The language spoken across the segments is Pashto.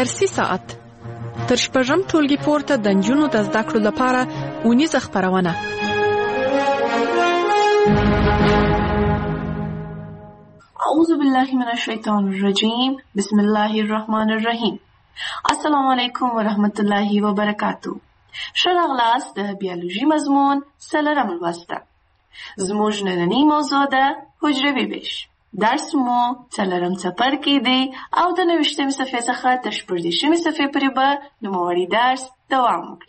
درسي ساعت تر شپږم ټولګي پورته د نجونو د زده کړو لپاره اونیزه خپرونه. اعوذ بالله من الشیطان الرجیم. بسم الله الرحمن الرحیم. السلام علیکم ورحمت الله وبرکاتو. ښه راغلاست د بیولوژي مضمون څلورم لوسته. زموږ نننۍ موضوع ده حجروي ویش. درس مو څلورم څپرکی دی او د 90مې صفحې څخه تر 14مې صفحې پورې به نوموړی درس دوام وکړي.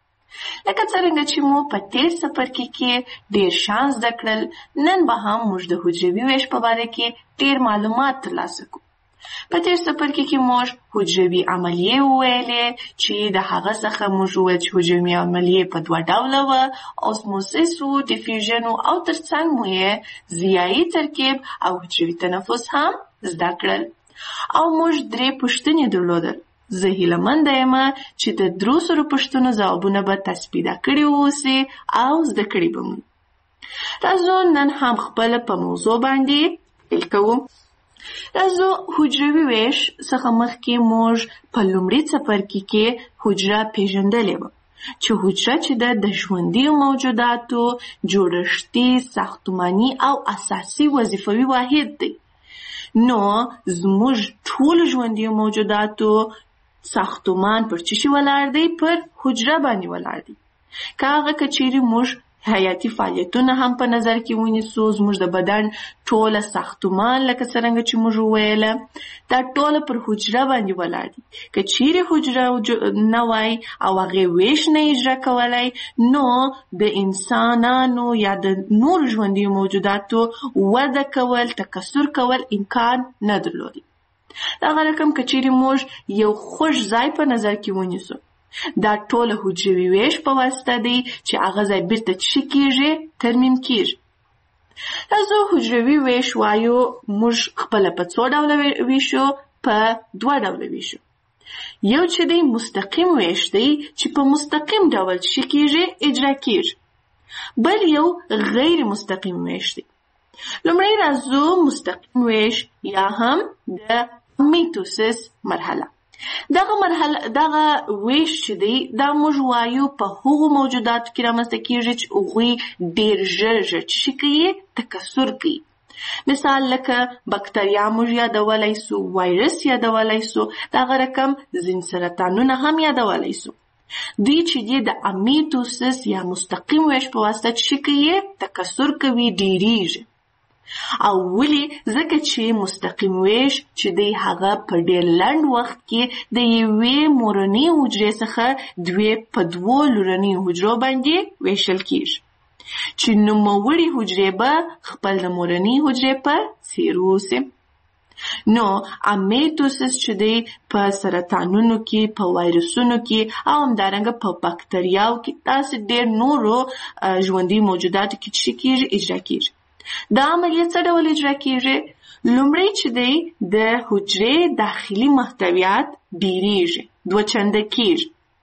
لکه څرنګه چې مو په تیر څپرکي کې ډېر شیان زده کړل، نن به هم موږ د حجروي ویش په باره کې ډېر معلومات ترلاسه کړو. په تیر څپرکي کې موږ حجروي عملیې وویلې چې د هغه څخه موږ وویل چې حجروي عملیې په دوه ډوله وه، اوسموسیس و، ډیفیوژن و، او ترڅنګ مو یې ضیایي ترکیب او حجروي تنفس هم زده کړل. او موږ 3 پوښتنې درلودل. زه هیلهمنده یم چې د 300 پوښتنو ځوابونه به تاسو پیدا کړي واوسئ او زده کړي به مو. راځو نن هم خپله په موضوع باندې پیل کوو. راځو حجروي ویش څخه مخکې موږ په لومړي څپرکي کې حجره پیژندلې وه چې حجره چې ده د ژوندیو موجوداتو جوړښتي، ساختماني او اساسي وظیفوي واحد دی. نو زموږ ټول ژوندیو موجوداتو ساختمان پر څه شي ولاړ دی؟ پر حجره باندې ولاړ دی. که هغه که چیرې موږ حیاتي فعالیتونه هم په نظر کې ونیسو، زموږ د بدن ټوله ساختمان لکه څرنګه چې موږ وویله دا ټوله پر حجره باندې ولاړ دي. که چیرې حجره نه وای او هغې ویش نه اجرا کولی، نو د انسانانو یا د نورو ژوندیو موجوداتو وده کول، تکثر کول امکان نه درلودی. دغه رقم که چیرې موږ یو خوږ ځای په نظر کې ونیسو، دا ټوله حجروي ویش په واسطه دی چې هغه ځای بیرته څه کېږي؟ ترمیم کېږي. راځو حجروي ویش وایو موږ خپله په څو ډوله ویشو؟ په 2 ډوله ویشو. یو چې دی مستقیم ویش دی چې په مستقیم ډول څه کېږي؟ اجرا کېږي. بل یو غیر مستقیم ویش دی. لومړی راځو مستقیم ویش یا هم د میتوسیس مرحله. دغه ویش چې دی دا موږ وایو په هغو موجوداتو کې رامنځته کېږي چې هغوی ډېر ژر څه کوي؟ تکثر کوي. مثال لکه بکتریا موږ یادولی سو، وایرس یادولی سو، دغه رقم ځینې سرطانونه هم یادولی سو. دوی چې دی د میتوسیس یا مستقیم ویش په واسطه څه کوي؟ تکثر کوي، ډېریږي. او ولی؟ ځکه چې مستقیم ویش چې دی هغه په ډېر لنډ وخت کې د یوې مورنۍ حجرې څخه 2 په 2 لورنۍ حجرو باندې ویشل کېږي چې نوموړي حجرې به خپل د مورنۍ حجرې په څېر اوسي. نو میتوسیس چې دی په سرطانونو کې، په وایرسونو کې او همدارنګه په بکتریاو کې، داسې ډېر نورو ژوندي موجوداتو کې څه کېږي؟ اجرا کېږي. دا عملیه څه ډول اجرا کېږي؟ لومړی چې دی د حجرې داخلي محتویات ډېریږي، 2 چنده کېږي.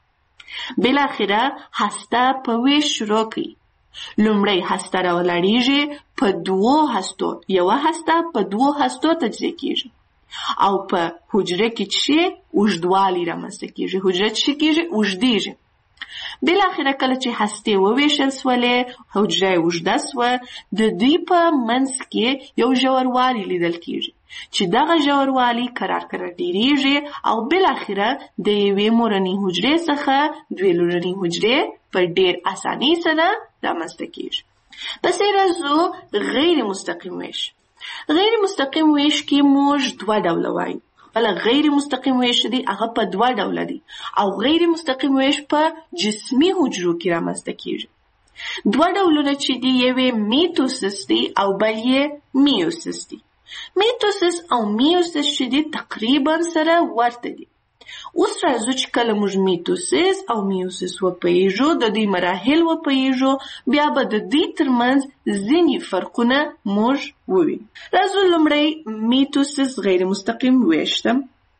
بالاخره هسته په ویش شروع کوي. لومړی هسته راولاړېږي په 2 هستو، یوه هسته په 2 هستو تجزیه کېږي او په حجره کې څه اوږدوالی رامنځته کېږي، حجره څه کېږي؟ اوږدېږي. بالاخره کله چې هستې وویشل سولې، حجره یې اوږده سوه، د دوی په منځ کې یو ژوروالی لیدل کېږي چې دغه ژوروالی کرار ډېریږي او بالاخره د یوې مورنۍ حجرې څخه 2 لورنۍ حجرې په ډېر اسانۍ سره رامنځته کېږي. پسې راځو غیر مستقیم ویش. غیر مستقیم ویش کې موږ 2 ډوله وایو. بل غیر مستقیم ویش دی هغه په 2 ډوله دی او غیر مستقیم ویش په جسمي حجرو کې رامنځته کېږي. 2 ډولونه چې دی یوې میتوسیس دی او بل یې میوسیس دی. میتوسیس او میوسیس چې دی تقریبا سره ورته دي. اوس راځو چې کله موږ میتوسیس او میوسیس وپوهیږو، د دوی مراحل وپوهیږو، بیا به د دوی ترمنځ ځینې فرقونه موږ ووینو. راځو لومړی میتوسیس غیر مستقیم ویش ته.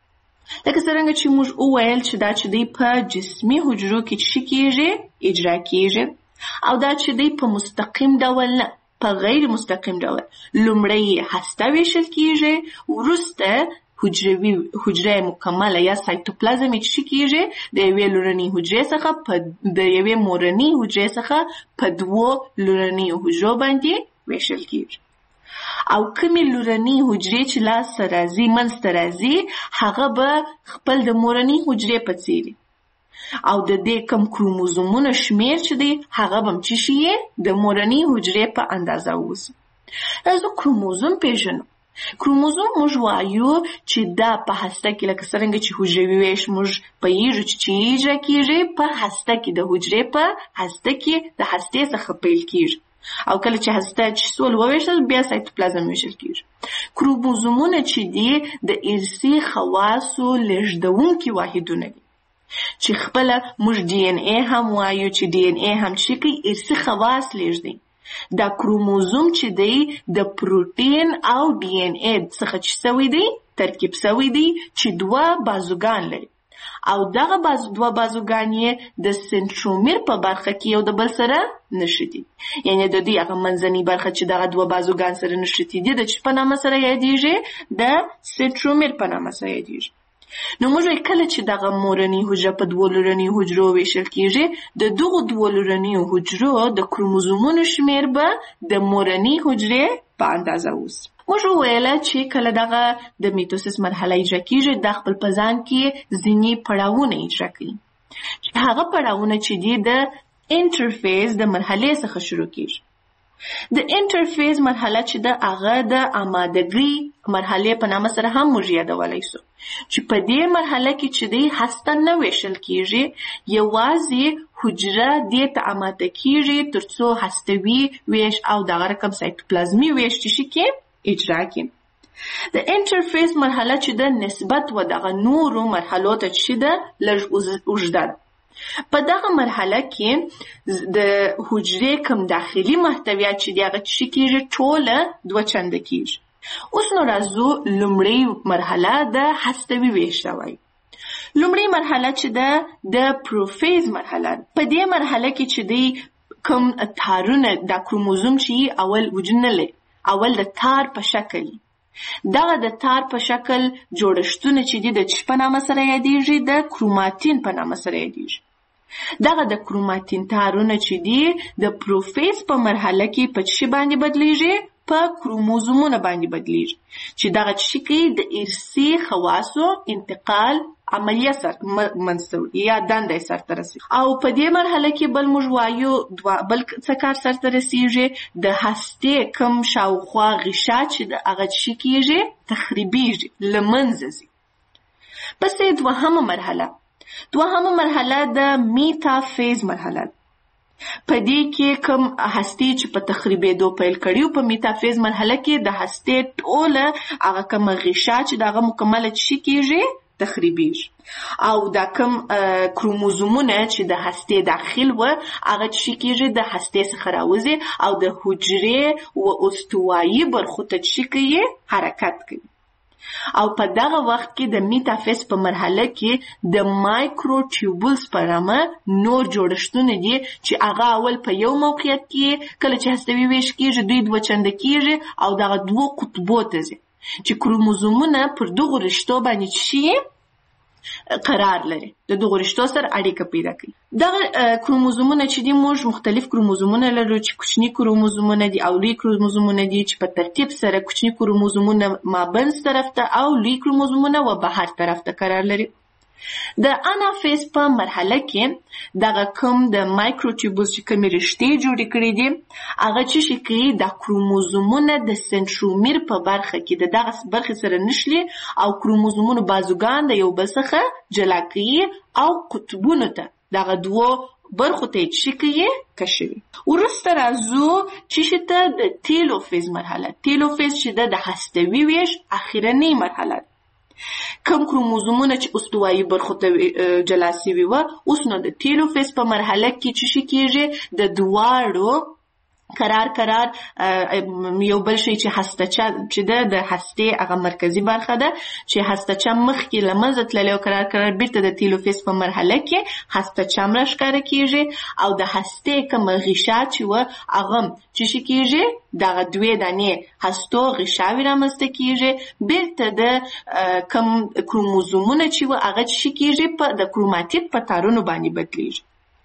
لکه څرنګه چې موږ وویل چې دا چې دی په جسمي حجرو کې څه کېږي؟ اجرا کېږي. او دا چې دی په مستقیم ډول نه، په غیر مستقیم ډول. لومړی هسته ویشل کېږي، وروسته حجره مکمله یا سایتوپلازم چې کیږي د یوې لورنۍ حجرې څخه د یوې مورنۍ حجرې څخه په 2 لورنۍ حجرو باندې ویشل کیږي. او کومې لورنۍ حجرې چې لاسته راځي منځته راځي هغه به خپل د مورنۍ حجرې په څیر او د دې کوم کروموزومونو شمیر چې دی هغه به چې شي د مورنۍ حجرې په اندازه اوسي. راځو کروموزوم پیژنو. کروموزوم موږ وایو چې دا په هسته کې لکه څنګه چې حجروي ویش موږ پوهیږو چې اجرا کیږي په هسته کې د حجرې په هسته کې د هستې څخه پیل کیږي او کله چې هسته چې سول وویشل بیا سایتوپلازم ویشل کیږي. کروموزومونه چې دي د ارثي خواصو لېږدونکي واحدونه دي چې خپل موږ ډي ان اي هم وایو چې ډي ان اي هم چې کوي ارثي خواص لېږدي. دا کروموزوم چې دی د پروتین او ډي ان اي څخه چې سوی دی ترکیب سوی دی چې 2 بازوګان لري او دغه 2 بازوګان یې د سنترومیر په برخه کې یو د بل سره نښتي. یعنی د دې هغه منځنۍ برخه چې دغه 2 بازوګان سره نښتي دي د چ په نامه سره یادېږي د سنترومیر په نامه سره یادېږي. نو موږ کله چې دغه مورنۍ حجره په 2 لورنۍ حجرو ویشل کیږي د دغه 2 لورنۍ حجرو د کروموزومونو شمیر به د مورنۍ حجرې په اندازه اوسي. موږ ویل چې کله دغه د میتوسیس مرحله اجرا کیږي د خپل په ځان کې ځینې پړاوونه اجرا کوي چې هغه پړاوونه چې دي د انټرفیس د مرحلې څخه شروع کیږي. د انټرفیس مرحله چې د هغه د آمادګۍ مرحله په نامه سره هم موږ یادولای شو چې په دې مرحله کې چې دی هسته نه ویشل کیږي یوازې حجره دې ته آماده کیږي ترڅو هستوي ویش او دغه رقم سایتوپلازمي ویش چې کې اجرا کړي. د انټرفیس مرحله چې د نسبت و دغه نورو مرحلو ته چې د لږ اوږده په دغه مرحله کې د حجرې کوم داخلي محتویات چې دغه چې کېږي ټوله 2 چنده کېږي. اوس نو راځو لومړی مرحله د هستوي ویش ته وایي. لومړی مرحله چې د پروفیز مرحله په دې مرحله کې چې دی کوم تارونه د کروموزوم چې اول وجود نه لري اول د تار په شکل دغه د تار په شکل جوړښتونه چې دي د چ په نامه سره یادېږي د کروماتین په نامه سره یادېږي. دغه د کروماتین تارونه چې دي د پروفیز په مرحله کې په چ باندې بدلیږي په کروموزومونه باندې بدلیږي چې دغه چ کې د ارثي خواصو انتقال عملیه سره منسوب یا دنده سره رسیږي. او په دې مرحله کې بل موږ وایو بل څه کار سره رسیږي د هستې کم شاوخوا غشا چې د هغه شي کېږي تخریبیږي لمنځه ځي. پس دوهمه مرحله د میتافیز مرحله په دې کې کوم هستې چې په تخریبېدو پیل کړي په میتافیز مرحله کې د هستې ټوله هغه کوم غشا چې دغه مکمله شي کېږي تخریبیږي او دا کوم کروموزومونه چې د هستې داخل و هغه چې کېږي د هستې څخه راوځي او د حجرې و استوایي برخو ته چې کوي حرکت کوي. او په دغه وخت کې د میتافیز په مرحله کې د مایکروټیوبولز په نامه نور جوړښتونه دي چې هغه اول په یو موقعیت کې کله چې هستوي ویش کېږي دوی 2 چنده کېږي او دغه 2 قطبو ته ځي چې کروموزومونه پر دغه رشتو باندې شي قرار لري د دغه رشتو سره اړیکه پیدا کوي. دغه کروموزومونه چې دي موږ مختلف کروموزومونه لرو چې کوچني کروموزومونه دي او لوی کروموزومونه دي چې په ترتیب سره کوچني کروموزومونه مابینځ طرف ته او لوی کروموزومونه و بهر طرف ته قرار لري. د انافیز په مرحله کې دغه کوم د مایکروټیوبولز چې کومې رشتې جوړې کړي دي هغه چې کوي د کروموزومونه د سنترومیر په برخه کې دغه برخه سره نښلي او کروموزومونو بازوګان د یو بل څخه جلا کوي او قطبونو ته دغه 2 برخو ته چې کوي کشوي. وروسته راځو چې ته د تیلوفیز مرحله. تیلوفیز چې د هستوي ویش اخیرنۍ مرحله کوم کروموزومونه چې استوایي برخو ته جلا شوي و اوس نو د تیلوفیز په مرحله کې چې کېږي د دواړو قرار یو بل شی چې هستچه چې د هستې هغه مرکزی برخه ده چې هستچه مخکې له منځه تللی او قرار بیرته د تیلوفیز په مرحله کې هستچه راښکاره کیږي او د هستې کومه غشا چې وه هغه چې شي کیږي دغه دوې دانې هستو غشاوې رامنځته کیږي بیرته د کوم کروموزومونه چې وه هغه چې شي کیږي د کروماتید په تارونو باندې بدلیږي.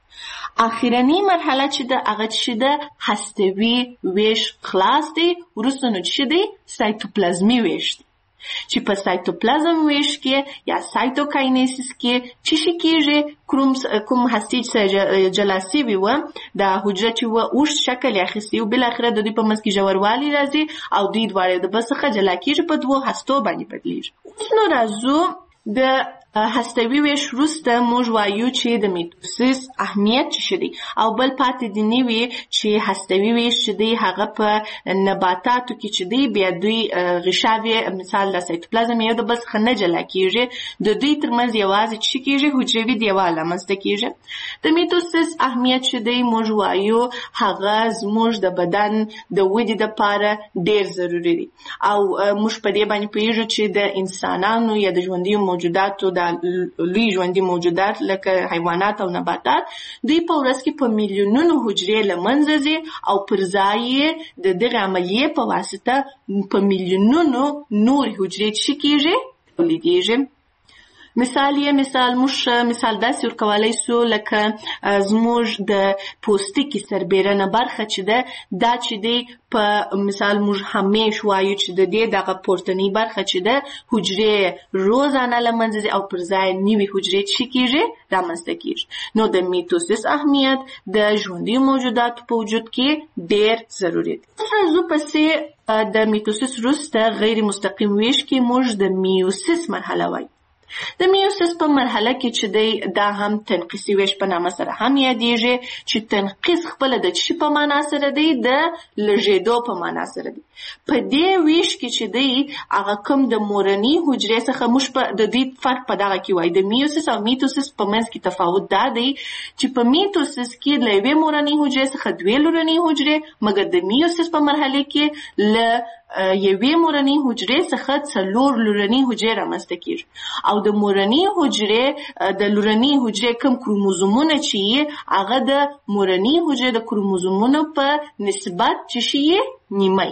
اخیرنی مرحله چې ده هغه چې ده هستوي ویش خلاص دی. وروسته نو چې دی سایتوپلازمي ویش دی چې په سایتوپلازم ویش کې یا سایتوکاینیسیس کې چې شي کیږي کوم هستې چې جلا سوي وه د حجره چې وه اوږد شکل یې اخیستی و بالاخره د دوی په منځ کې ژوروالی راځي او دوی دواړه د بل څخه جلا کیږي په دوو هستو باندې بدلیږي. اوس نو راځو د هستوي ویش وروسته موږ وایو چې د میتوسیس اهمیت څه دی او بل پاتې دي نوي چې هستوي ویش چې دی هغه په نباتاتو کې چې دی بیا دوی غشاوې مثال د سایتوپلازم یو د بل څخه نه جلا کیږي د دوی ترمنځ یوازې څه کیږي حجروي دیوال رامنځته کیږي. د میتوسیس اهمیت چې دی موږ وایو هغه زموږ د بدن د ودې دپاره ډیر ضروري دی او موږ په دې باندې پوهیږو چې د انسانانو یا د ژوندیو موجوداتو لوی ژوندي موجودات لکه حیوانات او نباتات دوی په ورځ کې په میلیونونو حجرې له منځه ځي او پر ځای یې د دغې عملیې په واسطه په میلیونونو نورې حجرې چې کیږي تولیدیږي. مثال موږ مثال داسې ورکولی سو لکه زموږ د پوستکي سربیرنه برخه چې ده دا چې دی په مثال موږ همیش وایو چې د دې دغه پورتنۍ برخه چې ده حجرې روزانه له منځه ځي او پر ځای نوي حجرې چې کیږي رامنځته کیږي. نو د میتوسیس اهمیت د ژوندیو موجوداتو په وجود کې ډیر ضروري دی. راځو پسې د میتوسیس وروسته غیر مستقیم ویش کې موږ د میوسیس مرحله وایو. د میوسیس په مرحله کې چې دی دا هم تنقیصي ویش په نامه سره هم یادیږي چې تنقیص خپله د څه په معنا سره دی د لږېدو په معنا سره دی. په دې ویش کې چې دی هغه کوم د مورنۍ حجرې څخه موږ د دې فرق په دغه کې وایو د میوسیس او میتوسیس په منځ کې تفاوت دا دی چې په میتوسیس کې له یوې مورنۍ حجرې څخه دوې لورنۍ حجرې مګر د میوسیس په مرحله کې له یوې مورنۍ حجرې څخه 4 لورنۍ حجرې رامنځته کیږي او د مورنۍ حجرې د لورنۍ حجرې کوم کروموزومونه چې هغه د مورنۍ حجرې د کروموزومونو په نسبت چې شي نیمه.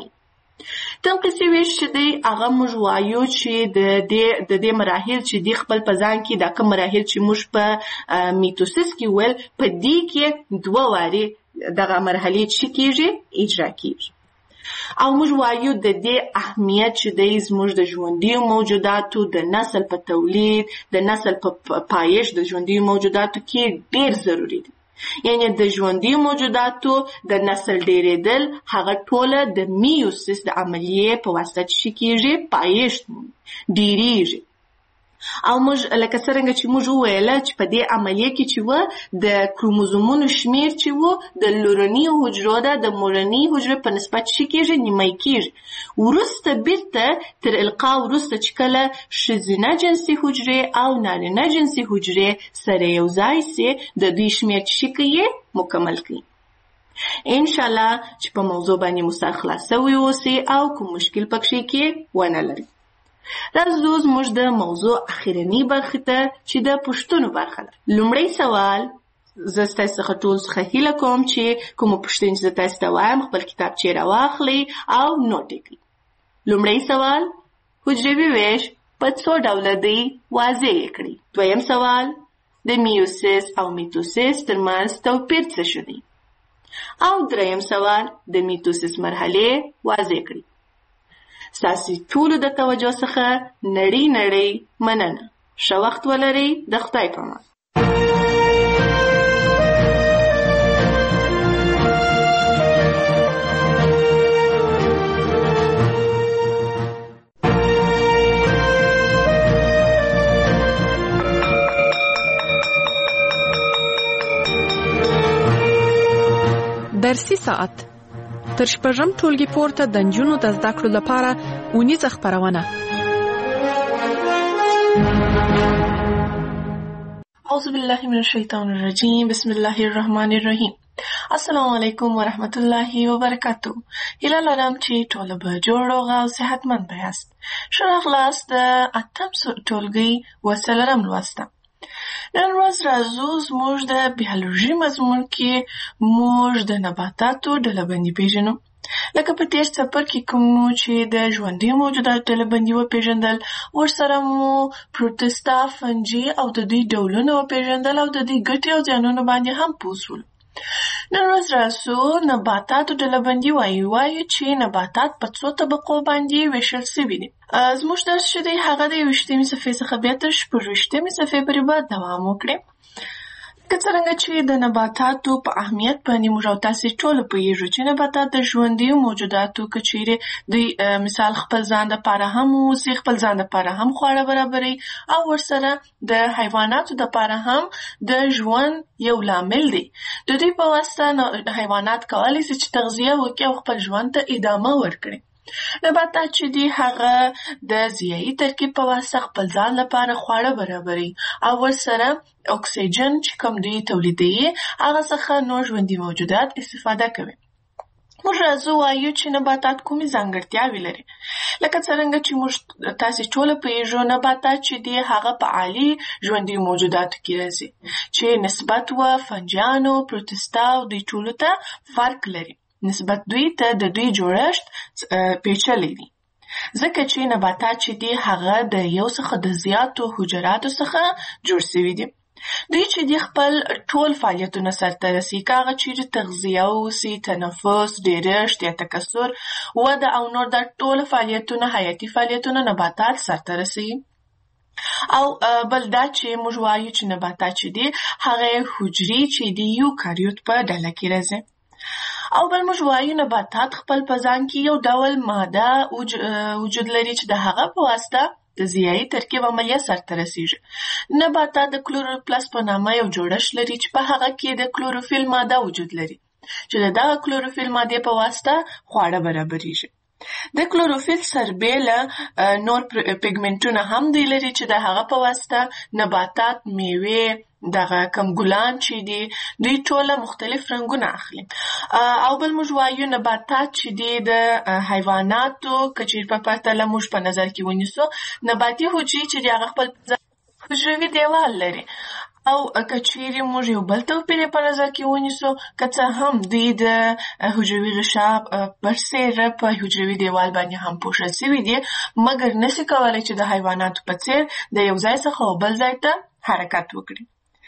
تنقیصي ویش چې دی هغه موږ وایو چې د دې مراحل چې دی خپل په ځان کې دا کوم مراحل چې موږ په میتوسیس کې ول په دې کې 2 وارې دغه مرحلې چې کیږي اجرا کیږي او موږ وایو د دې اهمیت چې دی زموږ د ژوندیو موجوداتو د نسل په تولید د نسل په پایښت د ژوندیو موجوداتو کې ډیر ضروری دی. یعنی د ژوندیو موجوداتو د نسل ډیرېدل هغه ټوله د میوسیس د عملیې په واسطه چې کیږي پایښت ډیریږي او موږ لکه څرنګه چې موږ وویله چې په دې عملیه کې چې وه د کروموزومونو شمیر چې وه د لورنیو حجرو ده د مورنۍ حجرې په نسبت چې کېږي نیمه کېږي. وروسته بیرته تر القا وروسته چې کله ښځینه جنسي حجرې او نارینه جنسي حجرې سره یو ځای سي د دوی شمیر چې کوي مکمل کوي. انشاءالله چې په موضوع باندې مو سر خلاص سوی اوسي او کوم مشکل پکښې کې ونه لري. راځو زموږ د موضوع اخرنی برخه ته چې د پوښتنو برخه ده. لومړی سوال زه ستاسو څخه ټول څخه هیله کوم چې کومه پوښتنه چې تاسو ته وایم خپل کتابچې راواخلئ او نوټ یې کړئ. لومړی سوال حجروي ویش په څو ډوله دی واضح یې کړئ. دویم سوال د میوسیس او میتوسیس ترمنځ توپیر څه شو دی او دریم سوال د میتوسیس مرحلې واضح کړئ. ستاسو ټولو د توجه څخه نړۍ مننه. ښه وخت ولرئ. د خدای په امان. درسي ساعت تر شپږم ټولګي پورته د نجونو د زده کړو لپاره اونیزه خپرونه. اعوذ بالله من الشیطان الرجیم. بسم الله الرحمن الرحیم. السلام علیکم ورحمت الله وبرکاتو. هیله لرم چې ټول به جوړ روغ او صحتمند یاست. ښه راغلاست د اتم ټولګي و څلورم لوست ته. نن ورځ راځو زموږ د بیولوژي مضمون کې موږ د نباتاتو ډلبندي پیژنو. لکه په تېر څپرکي کې مو چې د ژوندي موجوداتو ډلبندي وپېژندل، ورسره مو پروټستا، فنجي او د دوی ډولونه وپېژندل او د دوی ګټې او زیانونه باندې هم پوه شولو. نن ورځ راسو نباتاتو ډلبندي وایو چې نباتات په څو طبقو باندې ویشل شوي دي. زموږ درس چې دی هغه د 21مې صفحې څخه بیا تر 26مې صفحې پورې به دوام وکړي. که څرنګه چې د نباتاتو په اهمیت باندې موږ او تاسې ټول پوهیږو چې نباتات د ژوندیو موجوداتو که چیرې دوی مثال خپل ځان دپاره هم اوسي، خپل ځان دپاره هم خواړه برابروي او ورسره د حیواناتو دپاره هم د ژوند یو لامل دی. د دوی په واسطه حیوانات کولی شي چې تغذیه وکړي او خپل ژوند ته ادامه ورکړي. نباتات چې دي هغه د ضیایي ترکیب په واسطه خپل ځان لپاره خواړه برابروي او ورسره اکسیجن چې کوم دوی تولیدوي هغه څخه نور ژوندي موجودات استفاده کوي. موږ راځو وایو چې نباتات کومې ځانګړتیاوې لري. لکه څرنګه چې موږ تاسې ټوله پوهیږو نباتات چې دي هغه په عالي ژوندي موجوداتو کې راځي چې نسبت و فنجانو، پروټستا او دوی ټولو ته فرق لري. نسبت دوی ته د دوی جوړښت پیچلی دی. ځکه چې نباتات چې دي هغه د یو څخه د زیاتو حجراتو څخه جوړ شوي دي. دوی چې دي خپل ټول فعالیتونه سرته رسوي، که هغه چیرې تغذیه اوسي، تنفس، ډیرښت یا تکثر، وده او نور دا ټول فعالیتونه حیاتي فعالیتونه نباتات سرته رسوي. او بل دا چې موږ وایو چې نباتات چې دي هغه حجرې چې دي یوکاریوت په ډله کې راځي. او بل موږ وایو نباتات خپل په ځان کې یو ډول ماده وجود لري چې د هغه په واسطه د ضیایي ترکیب عملیه سرته رسیږي. نباتات د کلوروپلاست په نامه یو جوړښت لري چې په هغه کې د کلوروفیل ماده وجود لري چې د دغه کلوروفیل مادې په واسطه خواړه برابریږي. د کلوروفیل سربېله نور پیګمنټونه هم دوی لري چې د هغه په واسطه نباتات، میوې، دغه کم ګلان چې دي دوی ټوله مختلف رنګونه اخلي. او بل موږ وایو نباتات چې دي د حیواناتو که چیرې په پرتله موږ په نظر کې ونیسو نباتي حجرې چې دي هغه خپل حجروي دیوال لري. او که چیرې موږ یو بل توپیر په نظر کې ونیسو که څه هم دوی د حجروي غشا برسېره په حجروي دیوال باندې هم پوښل شوي دي، مګر نشي کولی چې د حیواناتو په څېر د یو ځای څخه بل ځای ته حرکت وکړي.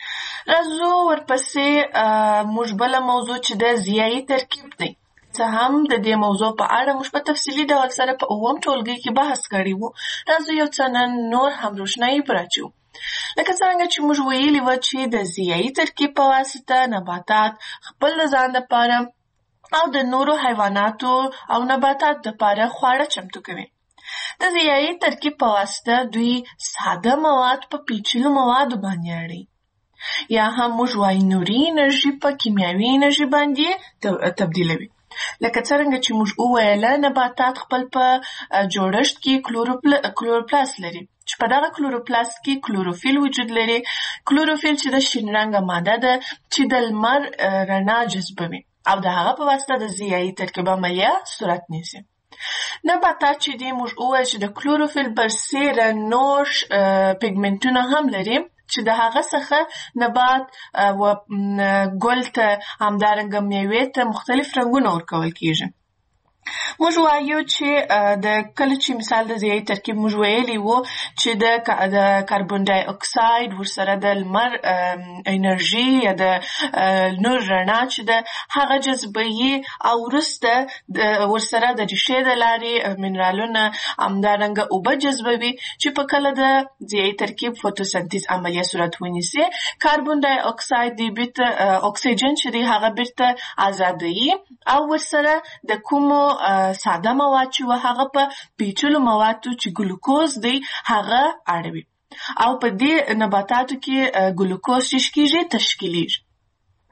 راځو ورپسې موږ بله موضوع چې د ضیایي ترکیب دی. څه هم د دې موضوع په اړه موږ په تفصیلي ډول سره په 9م ټولګي کې بحث کړی وو. راځو یو څه نن نور هم روښنایي پرې اچوو. لکه څنګه چې موږ ویلي وو چې د ضیایي ترکیب په واسطه نباتات خپل ځان لپاره او د نورو حیواناتو او نباتات لپاره خواړه چمتو کوي. د ضیایي ترکیب په واسطه دوی ساده مواد په پیچلو موادو باندې اړوي، یا هم موږ وایو نوري انرژي په کیمیاوي انرژي باندې تبدیلوي. لکه څرنګه چې موږ وویله نباتات خپل په جوړښت کې کلوروپلاست لري چې په دغه کلوروپلاست کې کلوروفیل وجود لري. کلوروفیل چې د شین رنګه ماده ده چې د لمر رڼا جذبوي او د هغه په واسطه د ضیایي ترکیب عملیه صورت نیسي. نباتات چې دي موږ وویل چې د کلوروفیل برسېره نور پیګمنټونه هم لري چې د هغه څخه نبات و ګل ته همدارنګه میوې ته مختلف رنګونه ورکول کېږي. موږ وایو چې د کله چې مثال د ضیایي ترکیب موږ ویلي وو چې د کاربن ډای اکساید ورسره د لمر انرژي یا د نور رڼا چې ده هغه جذبوي او وروسته ورسره د ریښې د لارې منرالونه همدارنګه اوبه جذبوي چې په کله د ضیایي ترکیب فوتوسنتیز عملیه صورت ونیسي. کاربن ډای اکساید دی بیرته اکسیجن چې دی هغه بیرته ازادوي او ورسره د کومو ساده مواد چې هغه په پیچلو موادو چې ګلوکوز دی هغه اړوي او په دې نباتاتو کې ګلوکوز چې کېږي تشکیلیږي.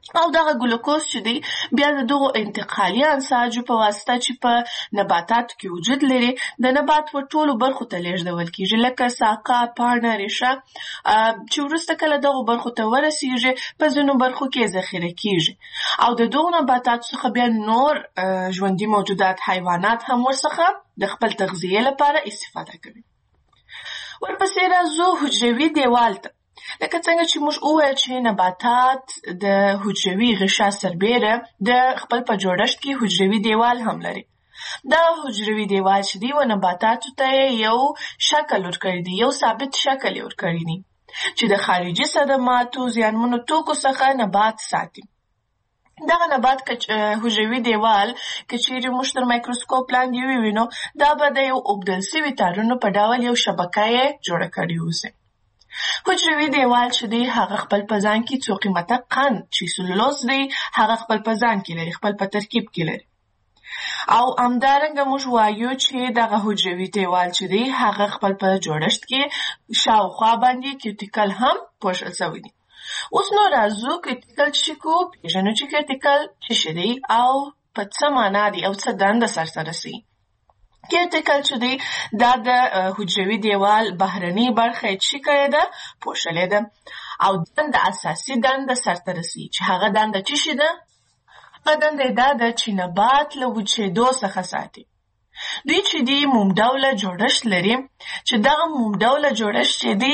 او دغه ګلوکوز چې دی بیا د دغو انتقالي انساجو په واسطه چې په نباتاتو کې وجود لري د نبات په ټولو برخو ته لیږدول کیږي لکه ساقه، پاڼه، ریښه چې وروسته کله دغو برخو ته ورسیږي په ځینو برخو کې ذخیره کیږي او د دغو نباتاتو څخه بیا نور ژوندي موجودات حیوانات هم ورڅخه د خپل تغذیې لپاره استفاده کوي. ورپسې راځو حجروي دیوال ته. لکه څنګه چې موږ وویل چې نباتات د حجروي غشا سربیره د خپل په جوړښت کې حجروي دیوال هم لري. دا حجروي دیوال چې دی و نباتاتو ته یو شکل ورکړی دی، یو ثابت شکل یې ورکړی دی چې د خارجي صدماتو زیانمنو توکو څخه نبات ساتي. دغه نبات حجروي دیوال که چیرې موږ تر مایکروسکوپ لاندې ووینو دا به د یو اوبدل سوي تارونو په ډول یو شبکه یې جوړه کړې اوسي. حجروي دیوال چې دی هغه خپل په ځان کې څو قیمته قند چې سلولوز دی هغه خپل په ځان کې لري، خپل په ترکیب کې لري. او همدارنګه موږ وایو چې دغه حجروي دیوال چې دی هغه خپل په جوړښت کې شاوخوا باندې کیوټیکل هم پوښل شوی دی. اوس نو راځو کیوټیکل چې کو پیژنو چې کیوټیکل څه دی او په څه معنا دی او څه دنده سرته رسوي. کیوټیکل چې دی دا د حجروي دیوال بهرنۍ برخه چې کړې ده پوښلې ده او دنده اساسي دنده سرته رسوي چې هغه دنده څه ده؟ هغه دنده دا ده چې نبات له وچېدو څخه ساتي. دوی چې دی موم ډوله جوړښت لري چې دغه موم ډوله جوړښت چې دی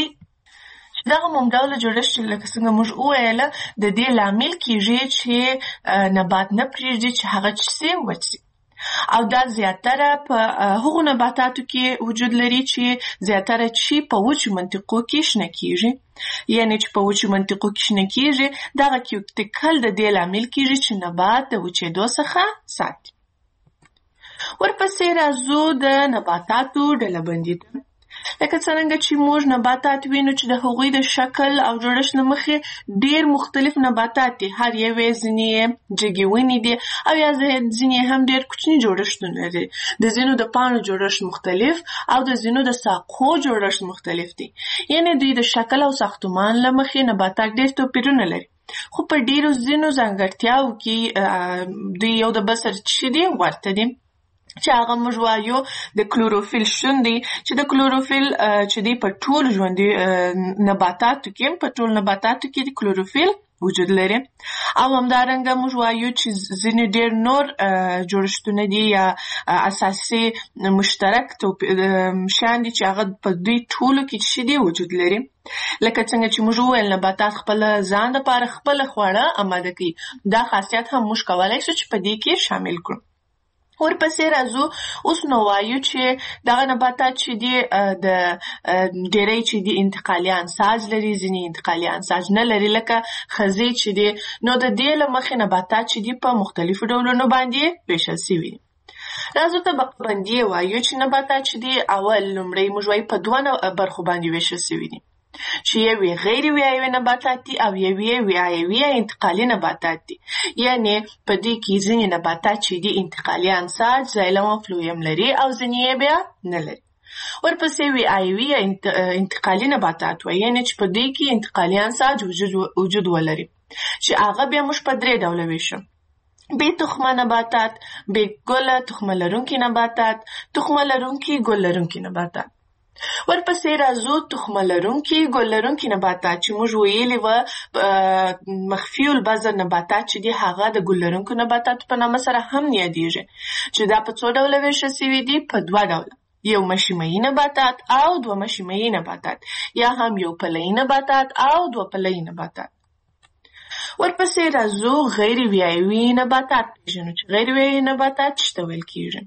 لکه څنګه موږ وویله د دې لامل کیږي چې نبات نه پرېږدي چې هغه څه سي وچ سي. او دا زیاتره په هغو نباتاتو کې وجود لري چې زیاتره چې په وچو منطقو کې شنه کیږي، یعنی چې په وچو منطقو کې شنه کیږي دغه کیوټیکل د دې لامل کیږي چې نبات د وچېدو څخه ساتي. ورپسې راځو د نباتاتو ډلبندي ته. لکه څرنګه چې موږ نباتات وینو چې د هغوی د شکل او جوړښت له مخې ډېر مختلف نباتات دي، هر یوې ځینې جګې ونې دي او یا ځینې هم ډېر کوچني جوړښتونه لري. د ځینو د پاڼو جوړښت مختلف او د ځینو د ساقو جوړښت مختلف دي، یعنی دوی د شکل او ساختمان له مخې نباتات ډېر توپیرونه لري، خو په ډېرو ځینو ځانګړتیاو کې دوی یو د بل سره څه دي ورته دي چې هغه موږ وایو د کلوروفیل شتون دی چې د کلوروفیل چې دی په ټولو ژوندي نباتاتو کې د کلوروفیل وجود لري. او همدارنګه موږ وایو چې ځینې ډېر نور جوړښتونه دي یا اساسي مشترک شیان دي چې هغه په دوی ټولو کې څه دي وجود لري. لکه څنګه چې موږ وویل نباتات خپل ځان لپاره خپل خواړه آماده کوي، دا خاصیت هم موږ کولی شو چې په دې کې شامل کړو. ورپسې راځو اوس نو وایو چې دغه نباتات چې دي د ډېری چې دي انتقالي انساج لري، ځینې انتقالي انساج نه لري لکه خزې چې دي. نو د دې له مخې نباتات چې دي په مختلفو ډولونو باندې ویشل شوي. راځو طبقه بندي وایو چې نباتات چې دي اول لومړی موږ وایو په دوه برخو باندې ویشل شوي دي چې یوې غیر ویایوي نباتات دي او یوې ویایوي انتقالي نباتات دي. یعنی په دې کې ځینې نباتات چې دي انتقالي انساج زایلم او فلویم لري او ځینې یې بیا نه لري. ورپسې ویایوي انتقالي نباتات وایي، یعنی چې په دې کې انتقالي انساج وجود ولري چې هغه بیا موږ په درې ډوله ویشو: بې تخمه نباتات، بې ګله تخمه لرونکي نباتات، تخمه لرونکي ګل لرونکي نباتات. ورپسې راځو تخمه لرونکي ګل لرونکي نباتات چې موږ ویلي وه مخفي البذر نباتات چې دي هغه د ګل لرونکو نباتاتو په نامه سره هم یادیږي چې دا په څو ډوله ویشل شوي دي؟ په دوه ډوله، یو مشیمه‌یي نباتات او دوه مشیمه‌یي نباتات، یا هم یو پله‌یي نباتات او دوه پله‌یي نباتات. ورپسې راځو غیر ویایوي نباتات پیژنو چې غیر ویایوي نباتات څه ته ویل کیږي.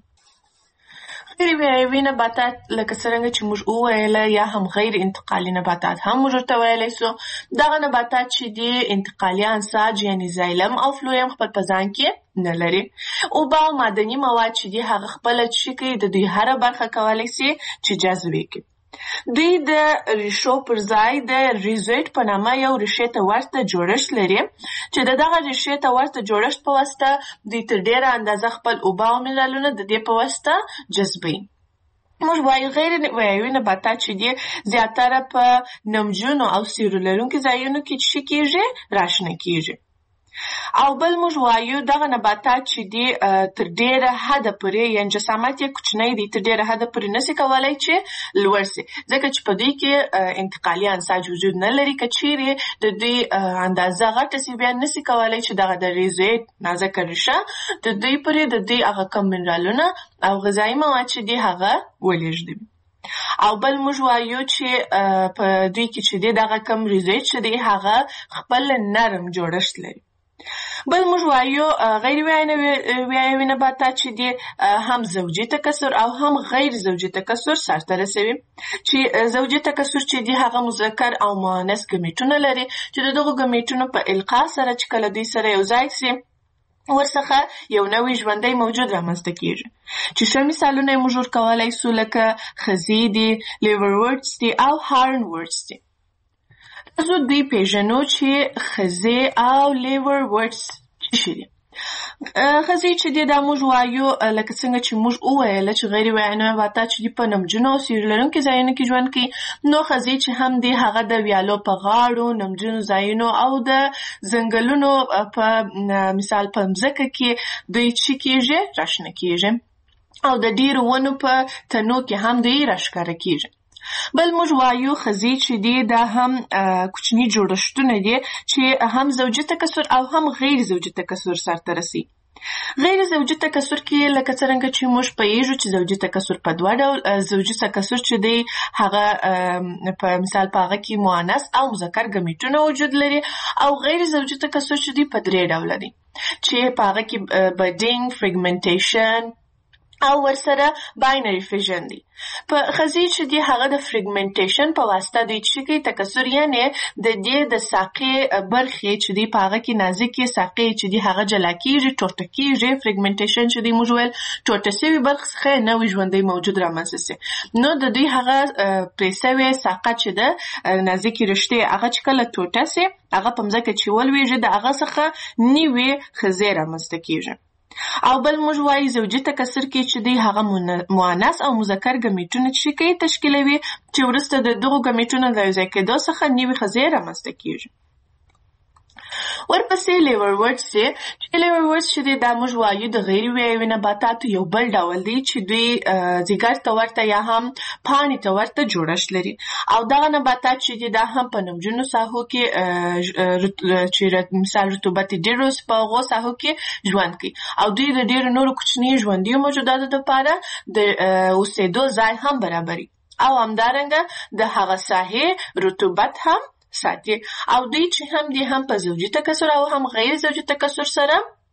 غیر ویایوي نباتات لکه څرنګه چې موږ وویله یا هم غیر انتقالي نباتات هم موږ ورته ویلی سو. دغه نباتات چې دي انتقالي انساج یعنی زایلم او فلویم خپل په ځان کې نه لري. اوبه او معدني مواد چې دي هغه خپله څه کوي، د دوی هره برخه کولی سي چې جذبې کړي. دوی د ریښو پر ځای د ریزویډ په نامه یو ریښې ته ورته جوړښت لري چې د دغه ریښې ته ورته جوړښت په واسطه دوی تر ډېره اندازه خپل اوبه او منرالونه د دې په واسطه جذبوي. موږ وایو غیر ویایوي نباتات چې دي زیاتره په نمجنو او سیوري لرونکو ځایونو کې څه کیږي؟ راشنه کیږي. او بل موږ وایو دغه نباتات چې دي تر ډیره حده پورې یعنې جسامت یې کوچنی دی تر ډیره حده پورې نسي کولی چې لوړ سي ځکه چې په دوی کې انتقالي انساج وجود نه لري که چیرې د دوی اندازه غټه سي بیا نسي کولی چې دغه د ریزویډ نازکه ریشه د دوی پورې د دوی هغه کم منرالونه او غذایي مواد چې دي هغه ولېږدوي او بل موږ وایو چې په دوی کې چې دی دغه کم ریزویډ چې دی هغه خپل نرم جوړښت لري بل موږ وایو غیر ویایوي نباتات چې دي هم زوجي تکثر او هم غیر زوجي تکثر سرته رسوي چې زوجي تکثر چې دي هغه مذکر او مؤنث ګمیټونه لري چې دغه ګمیټونو په القا سره چې کله دوی سره یو ځای سي ورڅخه یو نوی ژوندی موجود رامنځته کیږي چې ښه مثالونه یې موږ ورکولی سو لکه خزي دي لیورورډز دي او هارنورډز دي زه دوی پیژنو چې خزي او لیورورډز څه شي دي خزي چې دي دا موږ وایو لکه څنګه چې موږ وویل چې غیر ویایي نباتات چې دي په نمجنو او سیوري لرونکي ځایونو کې ژوند کوي نو خزي چې هم دي هغه د ویالو په غاړو نمجنو ځایونو او د ځنګلونو په مثال په مځکه کې دوی څه کیږي راشنه کیږي او د ډیرو ونو په تنو کې هم دوی راښکاره کیږي بل موږ وایو خزي چې دي دا هم کوچني جوړښتونه دي چې هم زوجي تکثر او هم غیر زوجي تکثر سرته رسي غیر زوجي تکثر کې لکه څرنګه چې موږ پوهیږو چې زوجي تکثر په دوه ډول زوجي تکثر چې دی هغه په مثال په هغه کې مؤنث او مذکر ګمیټونه وجود لري او غیر زوجي تکثر چې دی په درې ډوله دي چې په هغه کې بډینګ فریګمنټیشن او ورسره باینري فیژن دی په خزي چې دی هغه د فریګمنټیشن په واسطه دی چې کوي تکثر یعنی د دې د ساقې برخې چې دی په هغه کې نازکې ساقې چې دی هغه جلا کیږي ټوټه کیږي فریګمنټیشن چې دی موږ ویل ټوټه شوی برخه څخه نوې ژوندی موجود رامنځته سي نو د دوی هغه پریسوي ساقه چې ده نازکې رشتې هغه چې کله ټوټه سي هغه په مځکه چې ولویږي د هغه څخه نوې خزي رامنځته کیږي او بل موږ وایي زوجي تکثر کې چې دی هغه مؤنث او مذکر ګمیټونه چې کوي تشکیلوي چې وروسته د دغو ګمیټونو د یو ځای کېدو څخه نوې خزي رامنځته کیږي ورپسې لیورورډز دي چې لیورورډز چې دی دا موږ وایو د غیر ویایوي نباتاتو یو بل ډول دی چې دوی ځیګر ته ورته یا هم پاڼې ته ورته جوړښت لري او دغه نباتات چې دی دا هم په نمجنو ساحو کې چې مثال رطوبت ډېر په هغو ساحو کې ژوند کوي او دوی د ډېرو نورو کوچنیو ژوندیو موجوداتو دپاره د اوسېدو ځای هم برابري او همدارنګه د هغه ساحې رطوبت هم ساتي او دوی چې هم دي هم په زوجي تکثر او هم غیر زوجي تکثر سره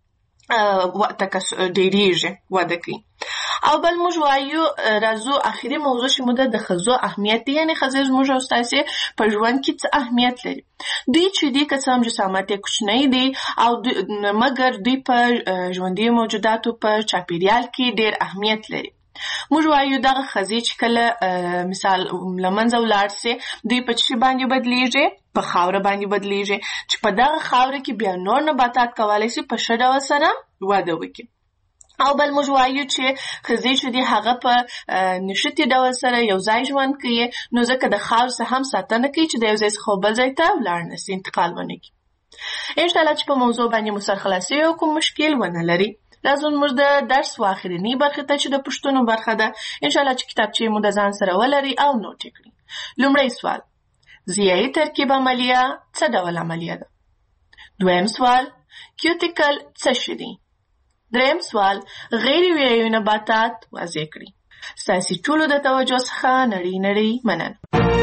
ډېریږي وده کوي او بل موږ وایو راځو اخري موضوع چې موږ د خزو اهمیت دی یعنی خزې زموږ او ستاسې په ژوند کې څه اهمیت لري دوی چې دي که څه هم جسامت یې کوچنی دی او مګر دوی په ژوندي موجوداتو په چاپیریال کې ډېر اهمیت لري موږ وایو دغه خزي چې کله مثال له منځه ولاړ سي دوی په څه باندې بدلیږي په خاوره باندې بدلیږي چې په دغه خاوره کې بیا نور نباتات کولی شي په ښه ډول سره وده وکړي او بل موږ وایو چې خزي چې دی هغه په نشتي ډول سره یو ځای ژوند کوي نو ځکه د خاورې څخه هم ساتنه کوي چې د یو ځای څخه بل ځای ته ولاړ نه سي انتقال ونه کړي انشاءالله چې په موضوع باندې مو سرخلاصي او کوم مشکل ونه لري راځو موږ د درس واخرنی برخه ته چې د پښتنو برخه ده انشاءالله چې کتابچې مو د ځان سره ولري او نوټ کړئ لومړی سوال ضیايي ترکیب عملیه څه ډول عملیه ده دویم سوال کیوټیکل څه شی دی دریم سوال غیر ویایي نباتات واضح کړئ ستاسو ټولو د توجه څخه نړۍ مننه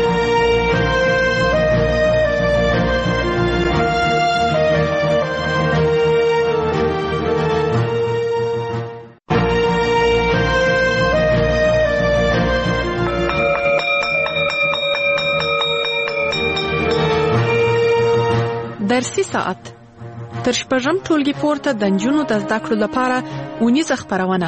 درسي ساعت تر شپږم ټولګي پورته د نجونو د زده کړو لپاره اونیزه خپرونه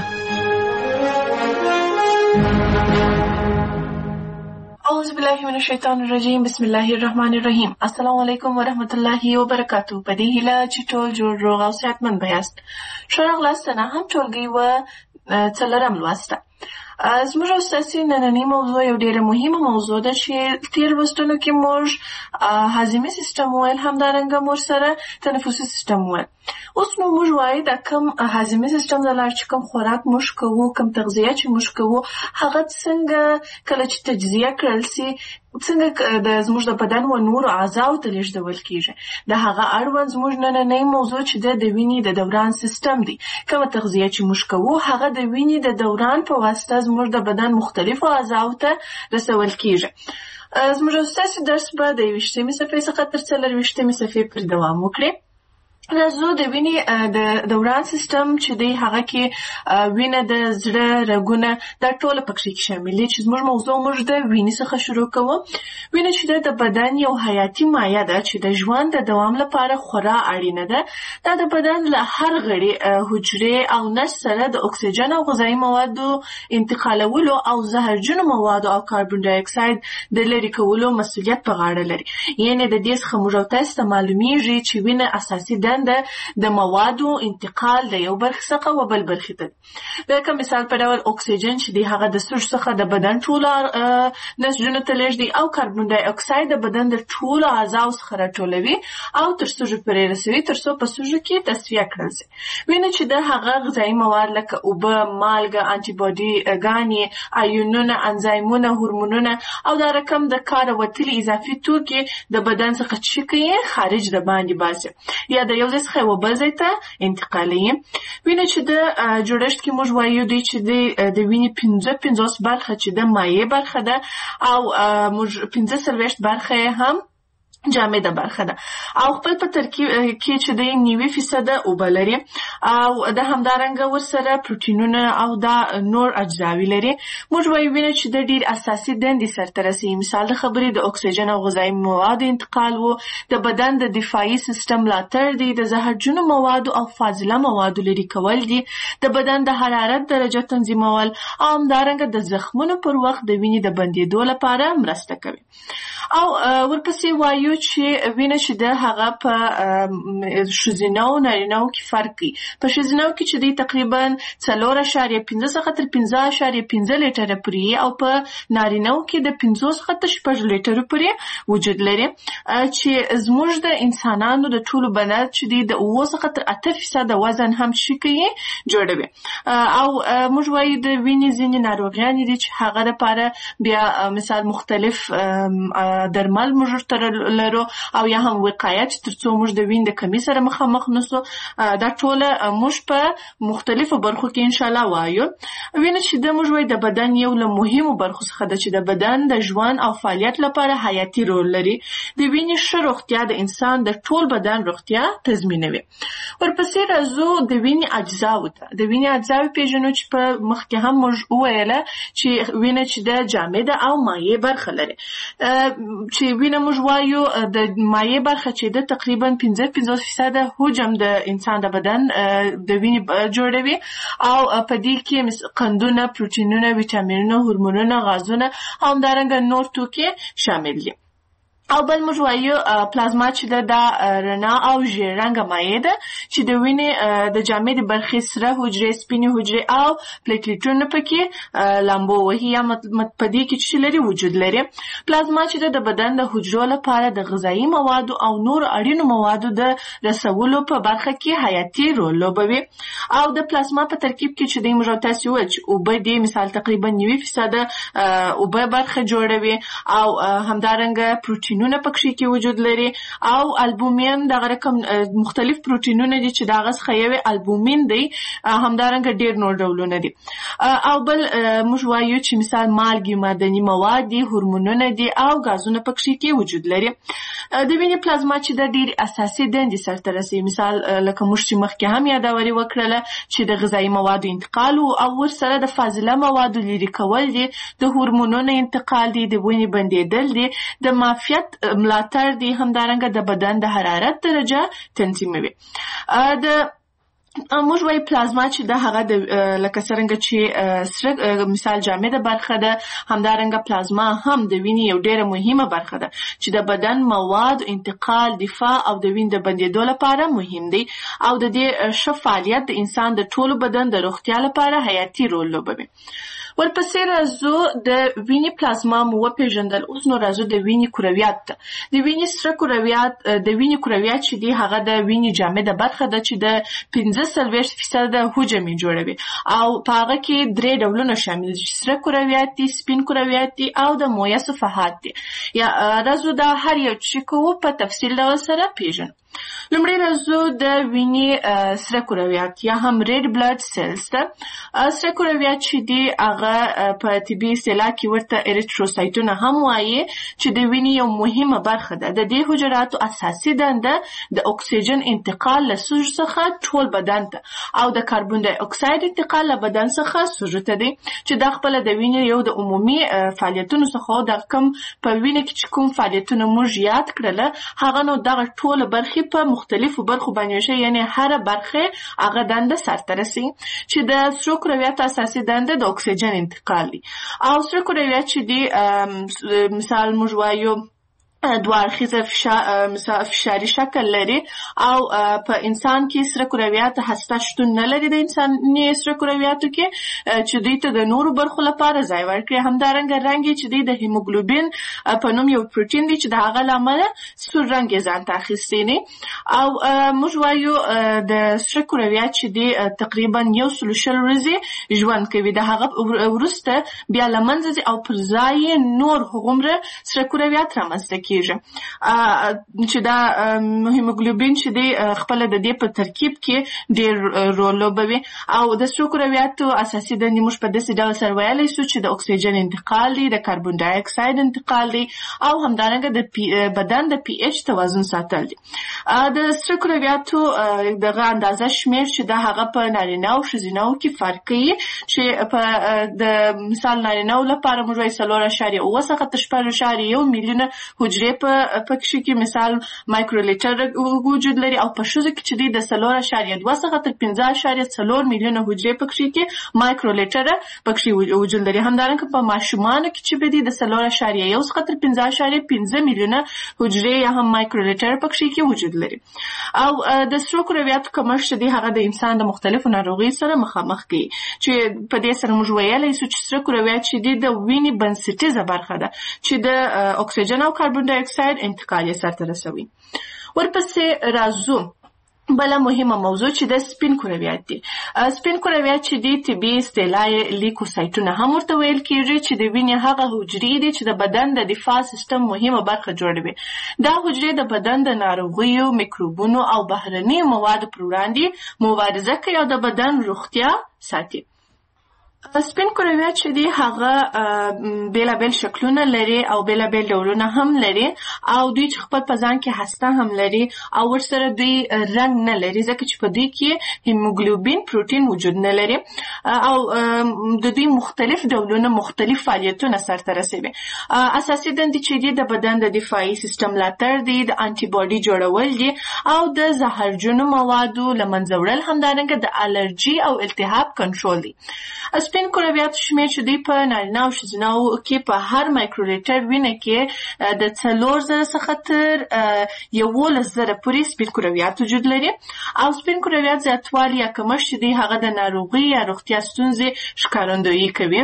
اعوذ بالله من الشیطان الرجیم بسم الله الرحمن الرحیم السلام علیکم ورحمت الله وبرکاتو په دې هیله چې ټول جوړ روغ او صحتمند یاست ښه راغلاست نه هم ټولګي و څلورم لوسته زموږ اساسي نننۍ موضوع یو ډېره مهمه موضوع ده چې تېر لوستونو کې موږ هاضمي سیستم وویل، همدارنګه موږ سره تنفسي سیستم وویل. اوس نو موږ وایو دا کوم هاضمي سیستم د لار چې کوم خوراک موږ کوو، کوم تغذیه چې موږ کوو، هغه څنګه کله چې تجزیه کړل سي څنګه د زموږ د بدن و نورو اعضاو ته لیږدول کیږي. د هغه اړوند زموږ نننۍ موضوع چې د وینې د دوران سیستم دی. کومه تغذیه چې موږ کوو هغه د وینې د دوران په واسطه زموږ د بدن مختلفو اعضاو ته رسول کیږي. زموږ اساسي درس به د 20مې صفحې څخه تر 24مې صفحې پورې دوام وکړي. راځو د وینې د دوران سیستم چې دی هغه کې وینه د زړه، رګونه دا ټول پکې شامل دي. چې زموږ موضوع موږ د وینې څخه شروع کوو. وینه چې د بدن یو حیاتي مایع ده چې د ژوند د دوام لپاره خورا اړینه ده. دا د بدن له هر غړي، حجرې او نسج سره د اکسیجن او غذایي موادو انتقالولو او زهرجنو موادو او کاربن ډای اکساید د لرې کولو مسؤلیت په غاړه لري. یعنې د دې څخه موږ تاسو ته معلومیږي چې وینه اساسي د موادو انتقال د یو برخې څخه و بل برخې ته. لکه مثال په ډول اکسیجن چې دی هغه د سږو څخه د بدن ټولو نسجونو ته لیږدي او کاربن ډای اکساید د بدن د ټولو اعضاو څخه راټولوي او تر سږو پورې رسوي تر څو په سږو کې تصفیه کړل شي. وینه چې د هغه غذایي مواد لکه اوبه، مالګه، انټي باډي ګانې، آیونونه، انزایمونه، هورمونونه او دا رقم د کار وتلي اضافي توکي د بدن څخه چې کوي خارج د باندې باسي یا د یو ځای څخه یو بل ځای ته انتقالوي. وینه چې د جوړښت کې موږ وایو دی چې د وینې 50 برخه چې د مایع برخه ده او موږ 45 برخه هم جامده برخه ده او خپل په ترکیب کې چې د 90% اوبه لري او د همدارنګه ورسره پروتینونه او دا نور اجزاوي لري. موږ وایو وینه چې د ډیر اساسي دندې سرته رسوي. مثال د خبرې د اکسیجن او غذایي موادو انتقال وو، د بدن د دفاعي سیستم ملاتړ دی، د زهرجنو موادو او فاضله موادو لرې کول دي، د بدن د حرارت درجه تنظیمول او همدارنګه د زخمونو پر وخت د وینې د بندېدو لپاره مرسته کوي. او ورپسې وایو چې وینه چې د هغه په ښځینه او نارینه کې فرق کوي. په ښځینه کې چې دی تقریبا 4.5 څخه تر 5.5 لیټره پورې او په نارینه کې د 5 څخه تر 6 لیټره پورې وجود لري چې زموږ د انسانانو د ټولو بدن چې دی د 9 څخه تر 8% وزن هم شي کوي جوړوي. او موږ وایو د وینې ځینې ناروغیان دي چې هغه لپاره بیا مثال مختلف درمل موږ تر لرو او یا هم وقایه چې ترڅو موږ د وینې د کمی سره مخامخ نشو. دا ټول موږ په مختلفو برخو کې ان شاء الله وایو. وینه چې د موږ وایو د بدن یو له مهمو برخو څخه ده چې د بدن د ژوند او فعالیت لپاره حیاتي رول لري. د وینې ښه روغتیا د انسان د ټول بدن روغتیا تضمینوي. ورپسې راځو د وینې اجزاو ته. د وینې اجزاو پیژنو چې په مخکې هم موږ وویله چې وینه چې د جامده او مایع برخه لري. چې وینه موږ وایو د مایع برخه چې د تقریبا 15% حجم د انسان د بدن د وینې جوړوي او په دې کې قندونه، پروتینونه، ویټامینونه، هورمونونه، غازونه او همدارنګه نور توکي شامل دي. او بل موږ وایو پلازما چې د رڼا او ژیړ رنګه مایع ده چې د وینې د جامدې برخې سره حجرې، سپینې حجرې او پلیټلیټونه پکې لامبو وهي یا په دې کې چې لري وجود لري. پلازما چې د بدن د حجرو لپاره د غذایي موادو او نور اړینو موادو د رسولو په برخه کې حیاتي رول لوبوي. او د پلازما په ترکیب کې چې د موږ تاسو وایو چې اوبه دي مثال تقریبا 90% اوبه برخه جوړوي او همدارنګه پروتین پروتینونه پکې کې وجود لري او البومین دغه رقم مختلف پروتینونه دي چې دغه څخه یو البومین دی، همدارنګه ډیر نور ډولونه دي. او بل موږ وایو چې مثال مالګې، معدني مواد دي، هورمونونه دي او غازونه پکې کې وجود لري. د وینې پلازما چې د ډیر اساسي دندې سرته رسوي، مثال لکه موږ چې مخکې هم یادوري وکړله چې د غذایي موادو انتقال او ورسره د فاضله موادو لرې کول دي، د هورمونونو انتقال دي، د وینې بندېدل دي، د معافیت ملاتړ دي، همدارنګه د بدن د حرارت درجه تنظیموي. موږ وایي پلازما چې د هغه د لکه څرنګه چې سره مثال جامده برخه ده، همدارنګه پلازما هم د وینې یو ډیره مهمه برخه ده چې د بدن مواد انتقال، دفاع او د وینې د بندېدو لپاره مهم دی او د دې ښه فعالیت د انسان د ټولو بدن د روغتیا لپاره حیاتي رول لوبوي. ورپسې راځو د وینې پلازما مو وپېژندل. اوس نو راځو د وینې کرویات ته. د وینې سره کرویات چې دي هغه د وینې جامده برخه ده چې د 45% حجم یې جوړوي او په هغه کې 3 ډولونه شامل دي. سره کرویات دي، سپین کرویات دي او د مویه صفحات دي. یا راځو دا هر یو چې کوو په تفصیل ډول سره پیژنو. لومړی راځو د وینې سره کرویات یا هم ریډ بلډ سیلز ته. سره کرویات چې دي هغه په طبي اصطلاح کې ورته اریتروسایټونه هم وایي چې د وینې یو مهمه برخه ده. د دې حجراتو اساسي دنده د اکسیجن انتقال له سږو څخه ټول بدن ته او د کاربن ډای اکساید انتقال له بدن څخه سږو ته دی چې دا خپل د وینې یو د عمومي فعالیتونو څخه د کم په وینې کې چې کوم فعالیتونه موږ یاد کړل هغه نو دغه ټول برخې په مختلفو برخو باندې وشي، یعنی هر برخه هغه دنده سرته رسي چې د سرو کرویات اساسي دنده د اکسیجن انتقال دی. او سرو کرویات چې دی مثال موږ وایو دوه اړخیزه فشاري شکل لري او په انسان کې سره کرویات هسته شتون نه لري د انساني سره کرویاتو کې چې دوی ته د نورو برخو لپاره ځای ورکړي. همدارنګه رنګ چې دی د هیموګلوبین په نوم یو پروټین دی چې د هغه له امله سور رنګ یې ځان ته اخیستی دی. او موږ وایو د سره کرویات چې دی تقریبا 100 ورځې ژوند کوي. د هغه وروسته بیا له منځه ځي او پر ځای نور هغومره سره کرویات رامنځته کیږي چې دا هیموګلوبین چې دی خپل د دې په ترکیب کې ډېر رول لوبوي. او د سرو کرویاتو اساسي دندې موږ په داسې ډول سره ویلی سو چې د اکسیجن انتقال دی، د کاربن ډای اکساید انتقال دی او همدارنګه د بدن د پی ایچ توازن ساتل دي. د سرو کرویاتو دغه اندازه شمیر چې دا هغه په نارینه او ښځینه کې فرق کوي چې په د مثال نارینه لپاره موږ وایو 4.9 څخه تر 6.1 میلیونه حجرې په پکې کې مثال مایکرولیټر وجود لري او په ښځو کې چې دی د 4.2 څخه تر 5.4 میلیونه حجرې پکې کې مایکرولیټر پکې وجود لري. همدارنګه په ماشومانو کې چې دی د 4.1 څخه تر 5.5 میلیونه حجرې یا هم مایکرولیټر پکې کې وجود لري. او د سرو کرویاتو کمښت دی هغه د انسان د مختلفو ناروغیو سره مخامخ کوي چې په دې سره موږ ویلی سو چې سرو کرویات چې دی د وینې بنسټیزه برخه ده چې د اکسیجن او کاربن ډای اکساید انتقال یې سرته رسوي. ورپسې راځو بله مهمه موضوع چې د سپین کرویات دي. سپین کرویات چې دي طبي اصطلاح لیکوسایټونه هم ورته ویل کېږي چې د وینې هغه حجرې دي چې د بدن د دفاع سیستم مهمه برخه جوړوي. دا حجرې د بدن د ناروغیو، میکروبونو او بهرنیو موادو پر وړاندې مبارزه کوي او د بدن روغتیا ساتي. سپین کرویات چې دي هغه بیلابیل شکلونه لري او بیلابیل ډولونه هم لري او دوی چې خپل په ځان کې هسته هم لري او ورسره دوی رنګ نه لري ځکه چې په دوی کې هیموګلوبین پروټین وجود نه لري او د دوی مختلف ډولونه مختلف فعالیتونه سرته رسوي. اساسي دندې چې دي د بدن د دفاعي سیستم ملاتړ دي، د انټي باډي جوړول دي او د زهرجنو موادو له منځه وړل، همدارنګه د الرجي او التهاب کنټرول دي. سپین کرویاتو شمیر چې دوی په نارینه او ښځینه کې په هر مایکرولیټر وینه کې د 4,000 څخه تر 11,000 پورې سپین کرویات وجود لري. او سپین کرویات زیاتوالی یا کمښت چې دی هغه د ناروغۍ یا روغتیا ستونزې ښکارندویي کوي.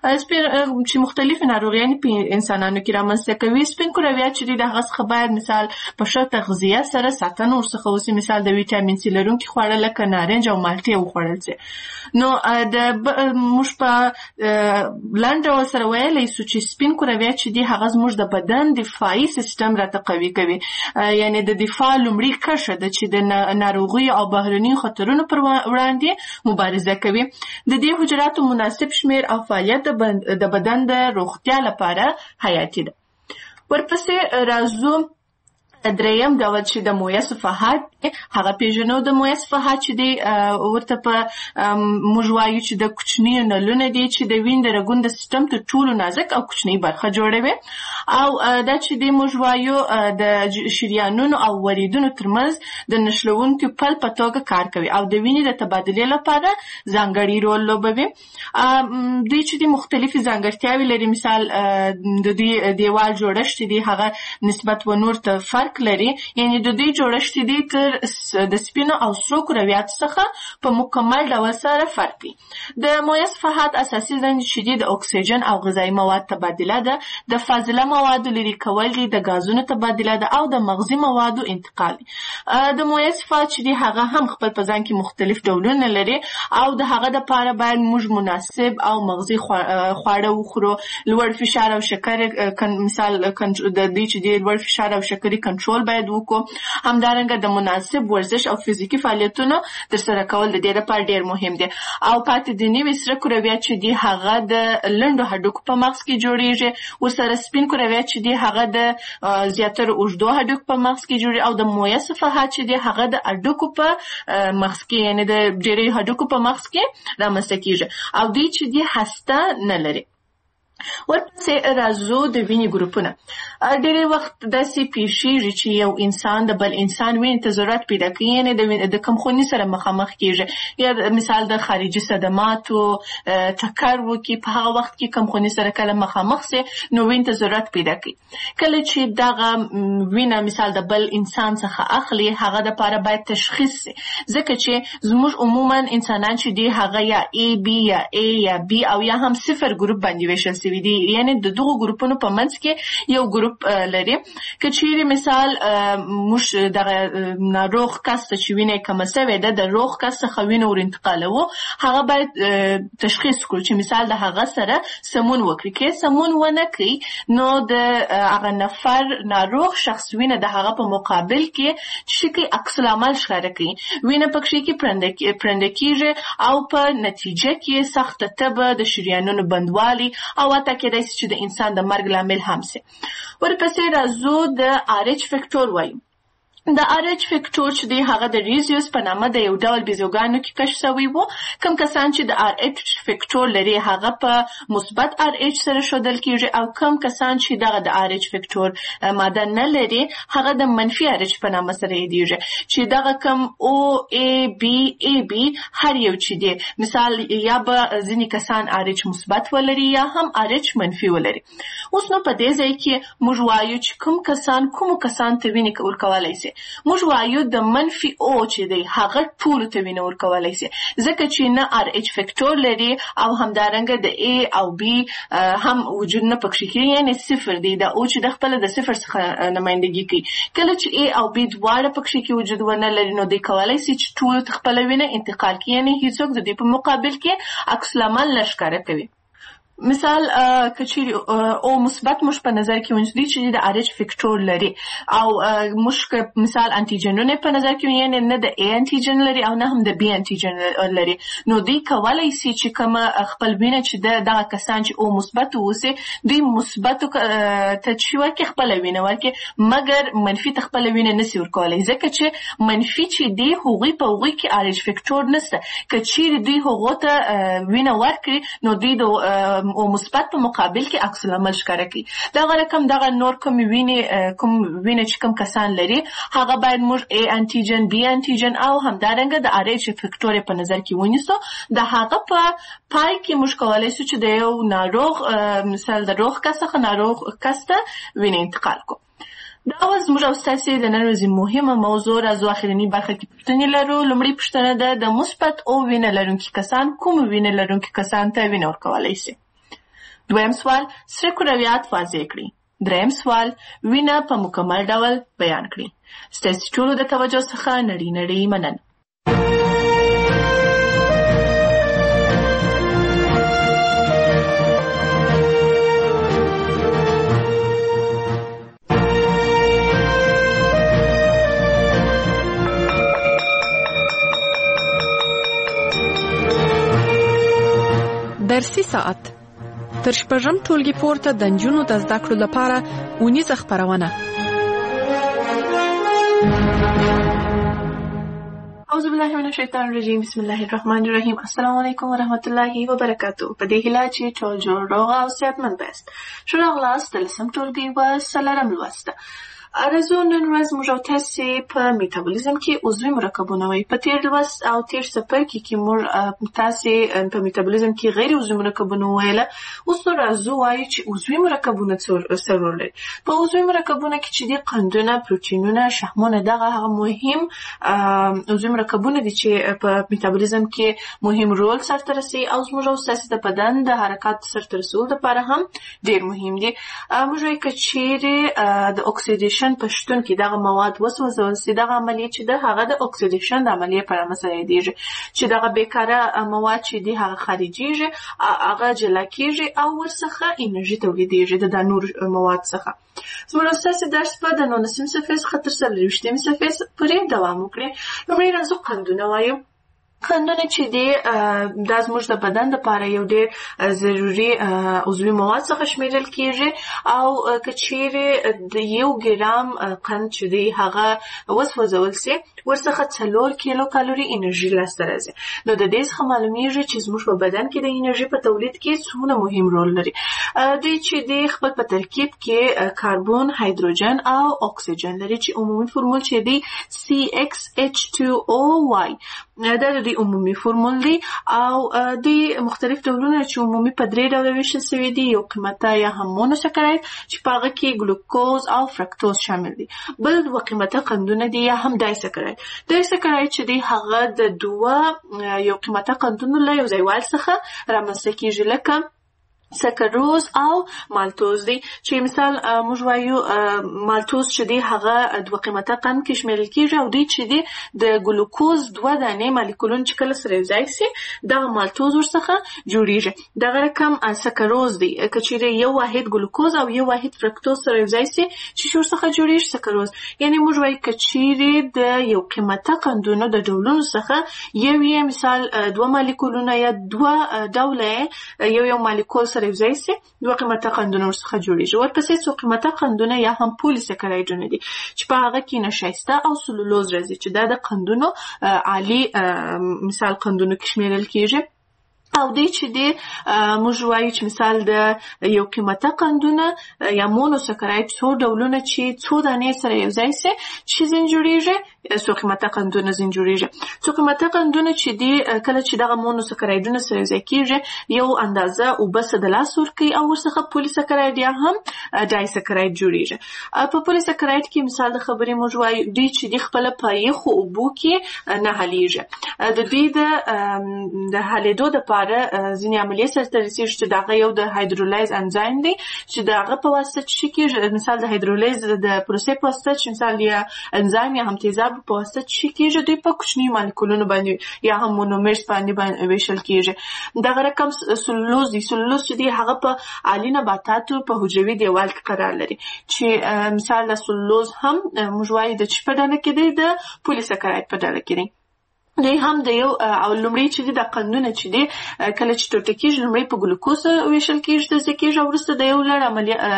چې مختلف ناروغیانې په انسانانو کې رامنځته کوي. سپین کرویات چې دی د هغه څخه باید مثال په ښه تغذیه سره ساتنه ورڅخه وشي، مثال د ویټامین سي لرونکي خواړه لکه نارنج او مالټې وخوړل شي. نو موږ په لنډ ډول سره ویلی سو چې سپین کرویات چې دي هغه زموږ د بدن دفاعي سیستم راته قوي کوي، یعنی د دفاع لومړی کرښه ده چې د ناروغیو او بهرنیو خطرونو پر وړاندې مبارزه کوي. د دې حجراتو مناسب شمیر او فعالیت د بدن د روغتیا لپاره حیاتي ده. ورپسې راځو دریم ډول چې د مویه صفحات هغه پیژنو. د مویه صفحات چې دی ورته په موږ وایو چې د کوچنیو نلونه دي چې د وینې د رګونو د سیستم تر ټولو نازک او کوچنۍ برخه جوړوي او دا چې دی موږ وایو د شریانونو او وریدونو ترمنځ د نښلوونکي پل په توګه کار کوي او د وینې د تبادلې لپاره ځانګړی رول لوبوي. دوی چې دی مختلفې ځانګړتیاوې لري، مثال د دوی دیوال جوړښت دی هغه نسبت و نور ته فرق فرق لري، یعنی د دوی جوړښت دی تر د سپینو او سرو کرویاتو څخه په مکمل ډول سره فرق کوي. د مویه صفحات اساسي دندې چې دي د اکسیجن او غذایي مواد تبادله ده، د فاضله موادو لرې کول دي، د غازونو تبادله ده او د مغذي موادو انتقال. د مویه صفحات چې دي هغه هم خپل په ځان کې مختلف ډولونه لري او د هغه دپاره باید موږ مناسب او مغذي خواړه وخورو. لوړ فشار او شکر مثال د دې چې د لوړ فشار او شکرې کنټرول باید وکړو. همدارنګه د مناسب ورزش او فزیکي فعالیتونو ترسره کول د دې لپاره ډېر مهم دي. او پاتې د نوي سره کرویات چې دي هغه د لنډو هډوکو په مغز کې جوړیږي، ورسره سپین کرویات چې دي هغه د زیاتره اوږدو هډوکو په مغز کې جوړیږي او د مویه صفحات چې دي هغه د هډوکو په مغز کې، یعنی د ډېری هډوکو په مغز کې رامنځته کیږي او دوی چې دي هسته نه لري. ورپسې راځو د وینې ګروپونه. ډېری وخت داسې پیښیږي چې یو انسان د بل انسان وینې ته ضرورت پیدا کوي، یعنې د کمخوني سره مخامخ کیږي، یا مثال د خارجي صدماتو ټکر وکړي، په هغه وخت کې کمخوني سره کله مخامخ سي نو وینې ته ضرورت پیدا کوي. کله چې دغه وینه مثال د بل انسان څخه اخلي هغه دپاره باید تشخیص سي، ځکه چې زموږ عموما انسانان چې دي هغه یا A B یا A یا B او یا هم صفر ګروپ باندې ویشل سوي دي، یعنی د دغو ګروپونو په منځ کې یو ګروپ لري. که چیرې مثال موږ دغه ناروغ کس ته چې وینه کمه سوې ده د روغ کس څخه وینه ور انتقالوو، هغه باید تشخیص کړو چې مثال د هغه سره سمون وکړي. که سمون ونه کړي نو د هغه نفر ناروغ شخص وینه د هغه په مقابل کې چې کوي عکس العمل ښکاره کوي، وینه پکې کې پرنده کیږي او په نتیجه کې سخته تبه، د شریانونو بندوالي او حتی کېدای شي چې د انسان د مرګ لامل هم سي. ورپسې راځو د RH فیکټور وایو. د RH فیکټور چې دی هغه د ریزیوس په نامه د یو ډول بیزوګانو کې کشف شوی وو. کوم کسان چې د RH فیکټور لري هغه په مثبت RH سره ښودل کیږي او کوم کسان چې دغه د RH فیکټور ماده نه لري هغه د منفي RH په نامه سره یادیږي، چې دغه کوم OAB هر یو چې دی مثال یا به ځینې کسان RH مثبت ولري یا هم RH منفي ولري. اوس نو په دې ځای کې موږ وایو چې کومو کسان ته وینې ورکولی سي. موږ وایو د منفي او چې دی هغه ټولو ته وینه ورکولی سي، ځکه چې نه RH فیکټور لري او همدارنګه د A او B هم وجود نه پکښې کوي، یعنې صفر دی. د او چې د خپله د صفر څخه نمایندګي کوي. کله چې A او B دواړه پکښې کې وجود ونه لري نو دی کولی سي چې ټولو ته خپله وینه انتقال کړي، یعنې هیڅوک د دې په مقابل کې عکس العمل نه ښکاره کوي. مثال که چیرې او مثبت موږ په نظر کې ونیسو چې د RH فیکټور لري او موږ که مثال انټیجنونه په نظر کې ونیسو، یعنې نه د A انټیجن لري او نه هم د B انټیجن لري، نو دوی کولی سي چې کومه خپل وینه چې دغه کسان چې او مثبت اوسي دوی مثبتو ته چې ورکړي خپله وینه ورکړي، مګر منفي ته خپله وینه نسي ورکولی، ځکه چې منفي چې دی هغوی په هغوی کې RH فیکټور نشته. که چیرې دوی هغو ته وینه ورکړي نو دوی د او مثبت په مقابل کې عکس العمل ښکاره کوي. دغه رقم دغه نور کوم وینه چې کوم کسان لري هغه باید موږ A انټیجن، B انټیجن او همدارنګه د RH فیکټور په نظر کې ونیسو. د هغه په پای کې موږ کولی شو چې د یو ناروغ مثال د روغ کس څخه ناروغ کس ته وینه انتقال کړو. دا اوس زموږ او ستاسې د نن ورځې مهمه موضوع. راځو اخرني برخه کې پوښتنې لرو. لومړۍ پوښتنه ده د مثبت او وینه لرونکي کسان کوم وینه لرونکي کسان ته وینه ورکولی شي؟ دویم سوال سره کرویات واضح کړي. دریم سوال وینه په مکمل ډول بیان کړي. ستاسې ټولو د توجه څخه نړۍ مننه. درسي ساعت تر شپږم ټولګي پورته د نجونو د زده کړو لپاره اونیزه خپرونه. اعوذ بالله من الشیطان الرجیم. بسم الله الرحمن الرحیم. السلام علیکم ورحمت الله وبرکاتو. په دې هیله چې ټول جوړ روغ او صحتمند یاست. ښه راغلاست د لسم ټولګي و څلورم لوست. راځو نن ورځ موږ او تاسې په میټابولیزم کې عضوي مرکبونه وایي. په تېر لوست او تېر څپرکي کې موږ تاسې په میټابولیزم کې غیر عضوي مرکبونه وویله. اوس نو راځو وایو چې عضوي مرکبونه څه رول لري. په عضوي مرکبونه کې چې دي قندونه، پروټینونه، شحمونه، دغه هغه مهم عضوي مرکبونه دي چې په میټابولیزم کې مهم رول سرته رسوي او زموږ او ستاسې د بدن د حرکات سرته رسولو لپاره هم ډېر مهم دي. موږ وایو که چیرې د اکسیدیشن په شتون کې دغه مواد وسوځول سي، دغه عملیه چې ده هغه د اکسیدیشن د عملیې په نامه سره یادېږي، چې دغه بیکاره مواد چې دي هغه خارجېږي، هغه جلا کېږي او ورڅخه انرژي تولیدېږي د نور مواد څخه. زموږ او ستاسې درس به د 19 صفحې څخه تر 23 صفحې پورې دوام وکړي. لومړی راځو قندونه وایو. قندونه چې دي دا زموږ د بدن لپاره یو ډېر ضروري عضوي مواد څخه شمیرل کېږي او که چیرې د 1 ګرام قند چې دی هغه وسوځول سي ورڅخه 4 کیلو کالوري انرژي لاسته راځي. نو د دې څخه معلومیږي چې زموږ په بدن کې د انرژي په تولید کې څومره مهم رول لري. دوی چې دی خپل په ترکیب کې کاربن، هایدروجن او اکسیجن لري چې عمومي فرمول چې دی CxH2OY. دا د عمومي فرمول دی او د مختلف ډولونه چې عمومي په 3 ډوله ویشل شوي دي. یو قیمته یا هم مونوسکراید چې په هغه کې ګلوکوز او فرکتوز شامل دي. بل 2 قیمته قندونه دي یا هم دایسکراید. دایسکراید چې دی هغه د 2 یو قیمته قندونو له یو ځایوالي څخه رامنځته کېږي لکه سکروز او مالتوز دی چې مثال موږ وایو مالتوز چې دی هغه 2 قیمته قند کې شمیرل کېږي او دی چې دی د ګلوکوز 2 دانې مالیکولونه چې کله سره یوځای سي دغه مالتوز ورڅخه جوړیږي. دغه رقم سکروز دی که چیرې یو واحد ګلوکوز او یو واحد فرکتوز سره یوځای سي چې ورڅخه جوړیږي سکروز. یعنی موږ وایو که چیرې د یو قیمته قندونو د ډولونو څخه یو مثال 2 مالیکولونه یا 2 ډوله یو مالیکول سره یوځای سي 2 قیمته قندونه ورڅخه جوړیږي. ورپسې 2 قیمته قندونه یا هم پولیسکرایډونه دي چې په هغه کې نشایسته او سلولوز راځي چې دا د قندونو عالی مثال قندونو کې شمیرل کېږي. او دی چې دی موږ وایو چې مثال د یو قیمته قندونه یا مونوسکراید څو ډولونه چې څو دانې سره یوځای سي چې ځین جوړیږي څو قیمته قندونه ځین جوړیږي. څو قیمته قندونه چې دی کله چې دغه مونوسکرایډونه سره یوځای کېږي یو اندازه اوبه څه د لاس ورکوي او ورڅخه پولیسکراید یا هم ډایسکراید جوړیږي. په پولیسکراید کې مثال د خبرې موږ وایو دوی چې دی خپله په یخو اوبو کې نه حلیږي. د دوی د حلیدو دپاره ځینې عملیې سرته رسېږي چې دغه یو د هایدرولیز انزایم دی چې د هغه په واسطه چې کېږي مثال د هایدرولیز د پروسې په واسطه چې مثال یا انزایم یا هم تیزاب په واسطه چې کېږي دوی په کوچنیو مالیکولونو باندې یا هم مونومرز باندې ویشل کېږي. دغه رقم سلولوز دی. سلولوز چې دی هغه په عالي نباتاتو په حجروي دیوال کې قرار لري چې مثال د سلولوز هم موږ وایو د چې په ډله کې دی د پولیسکراید په ډله کې دی. دوی هم د یو او لومړی چې د قندونه چې دی کله چې ټوټه کېږي لومړی په ګلوکوز ویشل کېږي تجزیه کېږي او وروسته د یو لړ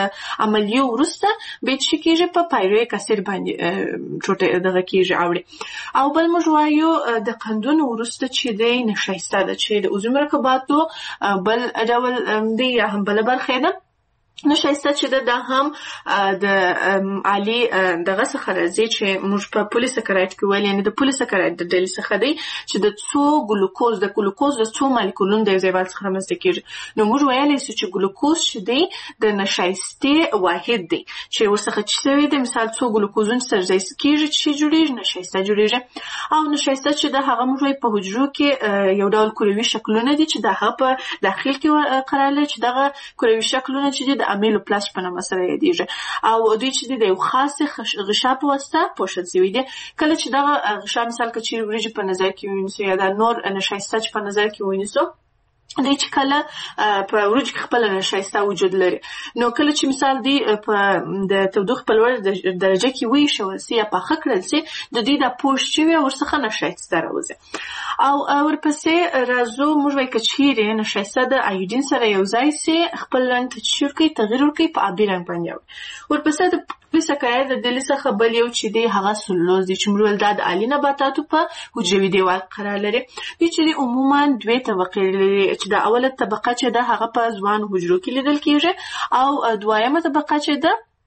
عملیو وروسته بیا چې کېږي په پایرویک اسید باندې ټوټه دغه کېږي اوړي. او بل موږ وایو د قندونو وروسته چې دی نشایسته ده چې د عضوي مرکباتو بل ډول دی یا هم بله برخه ده. نشایسته چې دا هم د عالی دغه څخه راځي چې موږ په پولیسکراید کې ویل یعنی د پولیسکراید د ډلې څخه دی چې د څو ګلوکوز د څو مالیکولونو د یو ځای څخه رامنځته کېږي. نو موږ ویلی سو چې ګلوکوز چې دی د نشایستې واحد دی چې ورڅخه چې شوی دی مثال څو ګلوکوزونه سره ځای کېږي چې جوړیږي نشایسته جوړیږي. او نشایسته چې د هغه موږ وایو په حجرو کې یو ډول کروي شکلونه دي چې د هغه په داخل کې قرار لري چې دغه کروي شکلونه چې دي د امیلوپلاست په نامه سره یادېږي او دوی چې د یو خاصې غشا په واسطه پوښل شوي دي. کله چې دغه غشا مثال که چیرې وریجې په نظر کې ونیسو یا د نور نشایسته چې په نظر کې ونیسو دی چې کله په وریجو کې خپله نشایسته وجود لري نو کله چې مثال دی په د تودوخې په لوړه درجه کې وایشول سي یا پاخه کړل سي د دوی دا پوښ چې وي ورڅخه نشایسته راوځي. او ورپسې راځو موږ وایو که چیرې نشایسته د ایودین سره یو ځای سي خپل رنګ تغیر کوي په آبي رنګ باندې. ورپسې د پولیسکراید د ډلې څخه بل یو چې دی هغه سلولوز دی چې موږ ویل دا د عالي نباتاتو په حجروي دیوال قرار لري. دوی چې دی عموما 2 طبقې لري چې د اوله طبقه چې ده هغه په ځوان حجرو کې لیدل کېږي او دویمه طبقه چې ده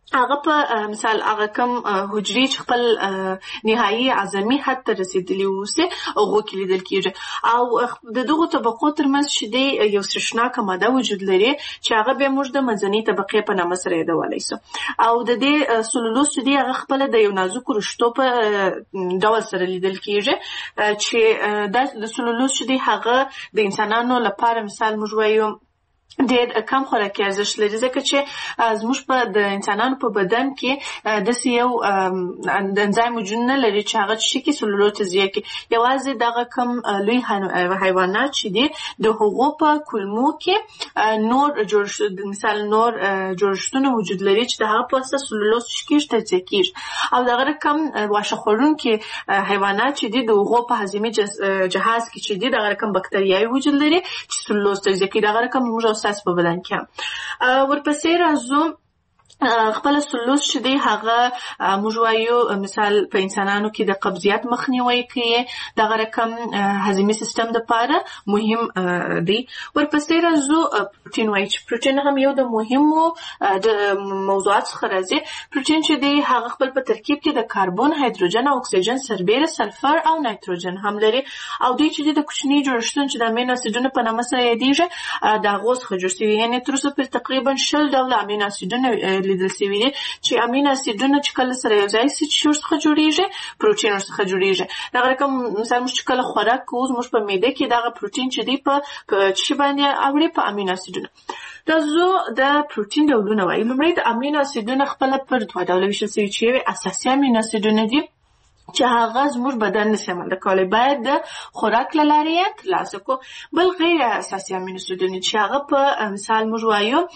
هغه په مثال هغه کم حجري چې خپل نهایي عظمي حد ته رسیدلی وسي هغه کې لیدل کېږي او د دغو طبقو ترمنځ چې دی یو سرشناکه ماده وجود لري چې هغه به موږ د منځنۍ طبقې په نامه سره یادولی سو او د دې سلولوز چې دی هغه خپل د یو نازکو رشتو په ډول سره لیدل کېږي چې د سلولوز چې دی هغه د انسانانو لپاره مثال موږ وایو ډېر کم خوراکي ارزښت لري ځکه چې زموږ په د انسانانو په بدن کې داسې یو انزایم وجود نه لري چې هغه څه کې سلولوز تجزیه کړي یوازې دغه کم لوی حیوانات چې دي د هغو په کولمو کې نور مثال نور جوړښتونه وجود لري چې د هغه په اساس سلولوز کېږي تجزیه کېږي او دغه رقم واښه خوړونکي حیوانات چې دي د هغو په هضمي جهاز کې چې دي دغه رقم بکتریاوې وجود لري چې سلولوز تجزیه کوي دغه رقم موږ په بدن کې ورپسې راځو خپل سلولوز چې دی هغه موږ وایو مثال په انسانانو کې د قبضیت مخنیوي کوي دغه رقم هضمي سیستم لپاره مهم دی ورپسې راځو پروتین وایي چې پروتین هم یو د مهمو د موضوعات څخه راځي پروتین چې دی هغه خپل په ترکیب کې د کاربن هایدروجن او اکسیجن سربیره سلفر او نایتروجن هم لري او دوی چې د کوچني جوړښتونو چې د امینو اسیدونو په نامه سره یادیږي د هغو څخه جوړ شوي یعنې تر اوسه پورې تقریبا 10 ډوله امینو اسیدونه لیدل شوي دي چې امینو اسیدونه چې کله سره یو ځای شي چې ورڅخه جوړیږي پروتین ورڅخه جوړیږي دغه رقم مثال موږ چې کله خوراک کوو زموږ په معده کې دغه پروتین چې دی په څه باندې اوړي په امینو اسیدونه دا زو د پروتین ډولونه وایي لومړی د امینو اسیدونه خپل پر دوه ډوله ویشل شوي چې اساسي امینو اسیدونه دي چې هغه زموږ بدن نشي عمل کولی باید د خوراک له لارې ترلاسه کړو بل غیر اساسي امینو اسیدونه چې هغه په مثال موږ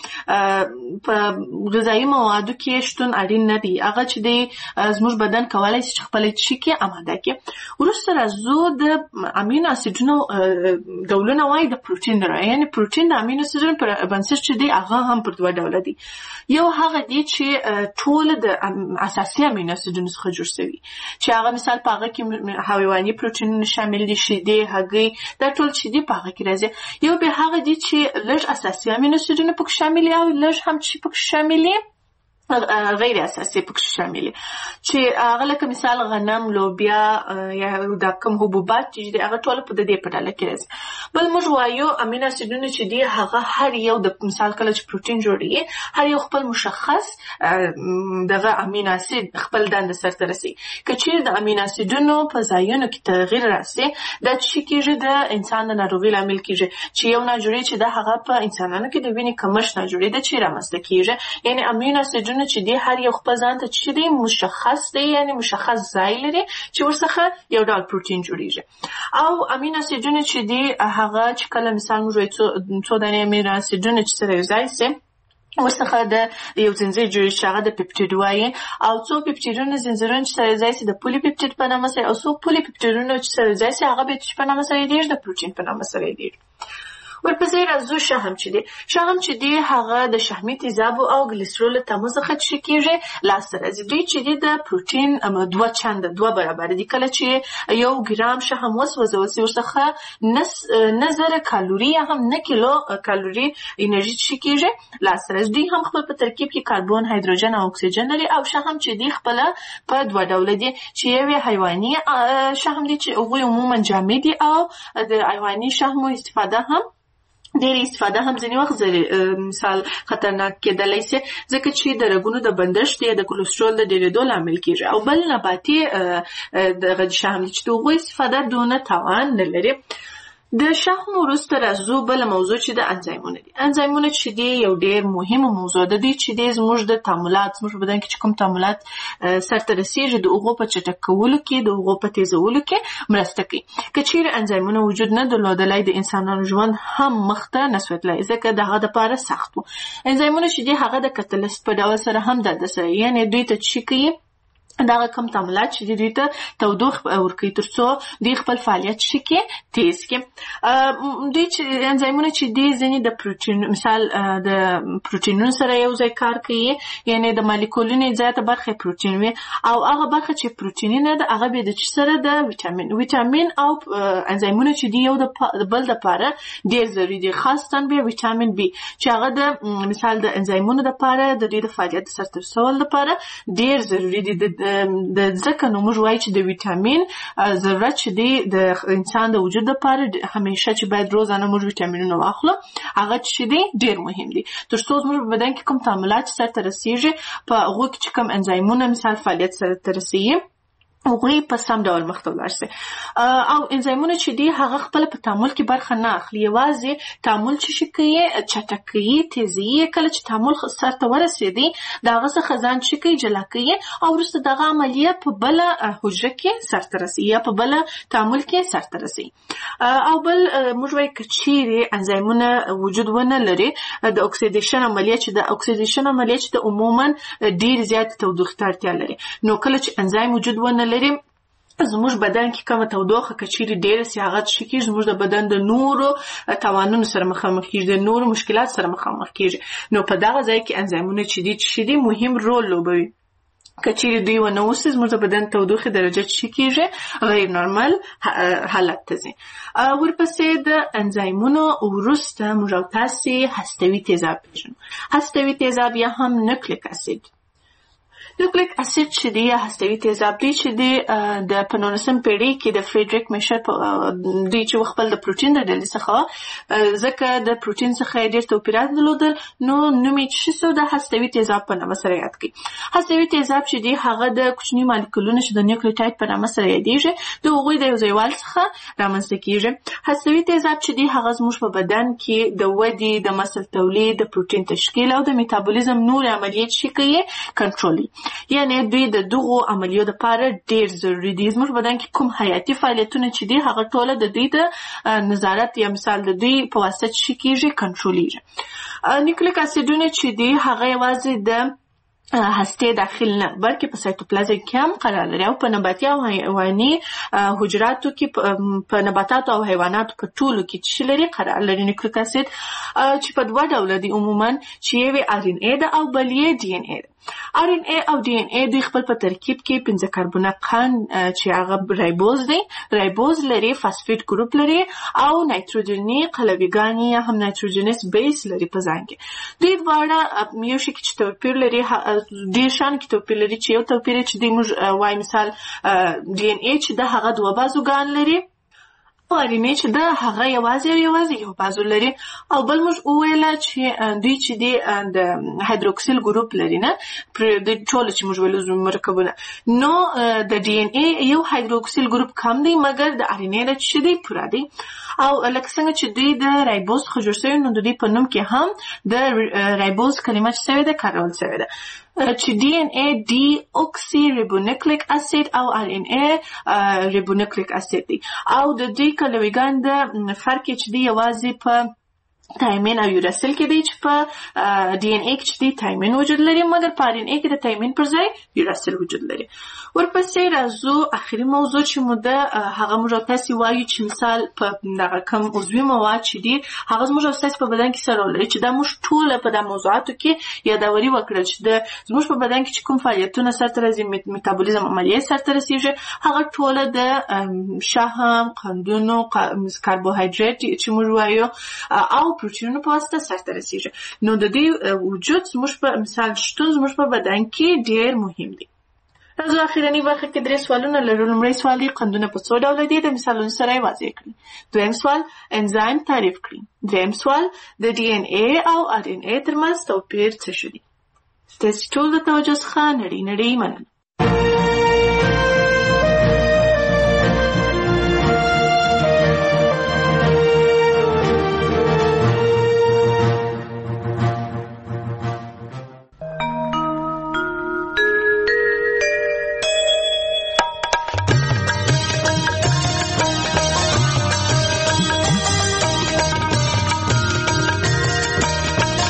وایو په غذایي موادو کې شتون اړین نه دی هغه چې دی زموږ بدن کولی شي چې خپل شي کې آماده کړي وروسته راځو د امینو اسیدونو ډولونه وایي د پروتین ډول یعنې پروتین د امینو اسیدونو پر بنسټ چې دی هغه هم پر دوه ډوله دي یو هغه دی چې ټول د اساسي امینو اسیدونو څخه جوړ شوي چې هغه مثال په هغه کې حیواني پروتینونه شامل دي شیدې هګۍ دا ټول چې دي په هغه کې راځي یو به هغه دي چې لږ اساسي امینو اسیدونه پکې شامل دي او لږ هم چې پکې شامل دي غیر اساسي پکې شامل دي چې هغه لکه مثال غنم لوبیا یا د کوم حبوبات چې دي هغه ټول په دې په ډله کې راځي بل موږ وایو امینو اسیدونه چې دي هغه هر یو د مثال کله چې پروتین جوړیږي هر یو خپل مشخص دغه امینو اسید خپل دنده سرته رسي که چیرې د امینو اسیدونو په ځایونو کې تغییر راسي دا چې کېږي د انسان د ناروغۍ لامل کېږي چې یو ناجوړي چې دا هغه په انسانانو کې د وینې کمښت ناجوړي ده چې رامنځته کېږي یعنې امینو اسیدونه چې دی هر یو خپل ځان ته چې دی مشخص دی یعنې مشخص ځای لري چې ورڅخه یو ډول پروتین جوړیږي او امینو اسیدونه چې دی هغه چې کله مثال موږ څو دانې امینو اسیدونه چې سره یو ځای سي ورڅخه د یو زنځیر جوړیږي چې هغه د پپټیډ وایي او څو پپټیډونه زنځیرونه چې سره یو ځای سي د پولي پپټیډ په نامه سره او څو پولي پپټیډونه چې سره یو ځای سي هغه به په نامه سره یادیږي د پروتین په نامه سره یادیږي ورپسې راځو شحم چې دی شحم چې دی هغه د شحمي تیزابو او ګلیسرول تمو څخه چې کېږي لاسته راځي دوی چې دی د پروتین دوه چنده دوه برابر دي کله چې یو ګرام شحم وسوځول شي ورڅخه نه زره کالوري هم نه کیلو کالوري انرژي چې کېږي لاسته راځي دوی هم خپل په ترکیب کې کاربن هایدروجن او اکسیجن لري او شحم چې دی خپل په دوه ډول دي چې یو حیواني شحم دي چې هغوی عموما جامد دي او د حیواني شحمو استفاده هم ډېر استفاده هم ځینې وخت مثال خطرناک کېدلی شي ځکه چې د رګونو د بندښت یا د کولېسترول د ډېرېدو لامل کېږي او بل نباتي دغه شحم چې د هغوی استفاده دونه توان نه لري د شحم وروسته راځو بله موضوع چې د انزایمونه دي انزایمونه چې دي یو ډېر مهمه موضوع ده دوی چې دي زموږ د تعاملات زموږ په بدن کې چې کوم تعاملات سرته رسېږي د هغو په چټک کولو کې د هغو په تیزولو کې مرسته کوي که چیرې انزایمونه وجود نه درلودلی د انسانانو ژوند هم مخته نسو تللی ځکه د هغه دپاره سخت و انزایمونه چې دي هغه د کتلیست په ډول سره هم دنده سره یعنې دوی ته څه کوي دا کوم تعاملات چې دوی ته تودوخه ورکوي ترڅو دوی خپل فعالیت شي کې تیز کې. دوی چې انزایمونه چې دي ځینې د پروتین مثال د پروتینونو سره یو ځای کار کوي، یعنی د مالیکولونو زیاته برخه پروتین وي او هغه برخه چې پروتین نه ده هغه به د چ سره د ویټامین او انزایمونه چې دي یو د بل لپاره ډېر ضروري دي، خاصتا به ویټامین بي چې هغه د مثال د انزایمونو لپاره د دې د فعالیت سره ترسول لپاره ډېر ضروري دي. د ځکه نو موږ وایو چې د ویټامین ضرورت چې دی د انسان د وجود لپاره همیشه چې باید روزانه موږ ویټامینونه واخلو هغه چې دی ډیر مهم دی ترڅو موږ په بدن کې کوم تعاملات سره رسیږي په هغه کې چې کوم انزایمونه مثال فعالیت سره رسیږي هغوی په سم ډول مخته ولاړ شي. او انزایمونه چې دي هغه خپل په تعامل کې برخه نه اخلي، یوازې تعامل چې شي کوي چټکوي تیزي، کله چې تعامل سرته ورسېدي د هغه څخه ځان چې کوي جلا کوي او وروسته دغه عملیه په بله حجره کې سرته رسي یا په بله تعامل کې سرته رسي. او بل موږ وایو که چیرې انزایمونه وجود ونه لري د اکسیدیشن عملیه چې د اکسیدیشن عملیه چې د عموما ډیر زیات تودوخې ته اړتیا لري، نو کله چې انزایم وجود ونه لري زموږ بدن کې کومه تودوخه کچيري ډېره سي هغه شي کې زموږ د بدن د نورو توانونو سره مخامخ کیږي، د نورو مشکلات سره مخامخ کیږي. نو په دغه ځای کې انزایمونه چې دي مهم رول لوبوي. کچيري دوی ونه اوسي زموږ د بدن تودوخه درجه چې کیږي غیر نورمال حالت ته ځي. ورپسې د انزایمونو وروسته موږ تاسو هستوي تیزاب پیژنو. هستوي تیزاب یا هم نیوکلیک اسید. نیوکلیک اسید چې دی یا هستوي تیزاب دی چې دی د 19 پیړۍ کې د فریډریک میشر دی چې خپل د پروتین د ډلې څخه ځکه د پروتین څخه ډېر توپیرات درلودل نو نوم یې چې شو د هستوي تیزاب په نامه سره یاد کړي. هستوي تیزاب چې دی هغه د کوچني مالیکولونو چې د نیوکلیوټاید په نامه سره یادېږي د هغوی د یوځایوالي څخه رامنځته کیږي. هستوي تیزاب چې دی هغه زموږ په بدن کې د ودې، د مسل تولید، د پروتین تشکیل او د میتابولیزم نور عملیات چې کوي کنټرولي، یعنی دوی د دغو عملیو لپاره ډیر ضروری دي. زموږ بدن کې کوم حیاتي فعالیتونه چې دي هغه ټوله د دوی د نظارت یا مثال د دوی په واسطه چې کیږي کنټرولېږي. نیوکلیک اسیدونه چې دي هغه یوازې د هسته داخل نه بلکې په سایتوپلازم کې هم قرار لري او په نباتي او حیواني حجراتو کې په نباتاتو او حیواناتو په ټولو کې چې لري قرار لري. نیوکلیک اسید چې په دوه ډوله دي عموما چې یو آر ان اے ده او بل یې ډي ان اے ده. آر ان اے او ډي ان اے دوی خپل په ترکیب کې 15 کاربونه قند چې هغه رایبوز دی، رایبوز لري، فاسفیټ ګروپ لري او نایتروجني قلویګانې یا هم نایتروجنس بیس لري په ځان کې. دوی دواړه یو شي کې توپیر لري، ډېر شان کې توپیر لري چې یو توپیر چې دی موږ وایي مثال ډي ان اے چې د هغه دوه بازوګان لري او آر ان اے چې د هغه یوازې یو بازو لري او بل موږ وویله چې دوی چې دی د هایدروکسیل ګروپ لري نه د ټول چې موږ ویلو مرکبونه، نو د ډي ان اے یو هایدروکسیل ګروپ کم دی مګر د آر ان اے چې دی پوره دی. او لکه څنګه چې دوی د رایبوز څخه جوړ شوي نو د دوی په نوم کې هم د رایبوز کلمه چې شوې ده کارول شوې ده چې ډي ان اے ډي اوکسي ریبونیوکلیک اسید او آر ان اے ریبونیوکلیک اسید دی او د دې کلویګان د فرق چې دی یوازې په تایمین او یوراسیل کې دی چې په ډي ان اے کې چې دی تایمین وجود لري مګر په آر ان اے کې د تایمین پر ځای یوراسیل وجود لري. ورپسې راځو اخري موضوع چې موږ هغه موږ تاسو وایو چې مثال په دغه کوم عضوي مواد چې دي هغه موږ تاسو په بدن کې سره لري چې دا موږ ټول په د موضوعاتو کې یادوري وکړل چې د زموږ په بدن کې چې کوم فعالیتونه سره راځي میتابولیزم عملیه سره رسیږي هغه ټول د شحم، قندونو، کاربوهایډریټ چې موږ وایو او پروتینونو په واسطه سره رسیږي. نو د دې وجود زموږ په مثال شتون زموږ په بدن کې ډیر مهم دی. راځو اخیرنی برخه کې درې سوالونه لرو. لومړی سوال دی قندونه په څو ډوله دي، د مثالونو سره یې واضح کړئ. دویم سوال انزایم تعریف کړئ. دریم سوال د ډي ان اے او آر ان اے ترمنځ توپیر څه شو دی. ستاسو ټول د توجه څخه نړۍ مننه.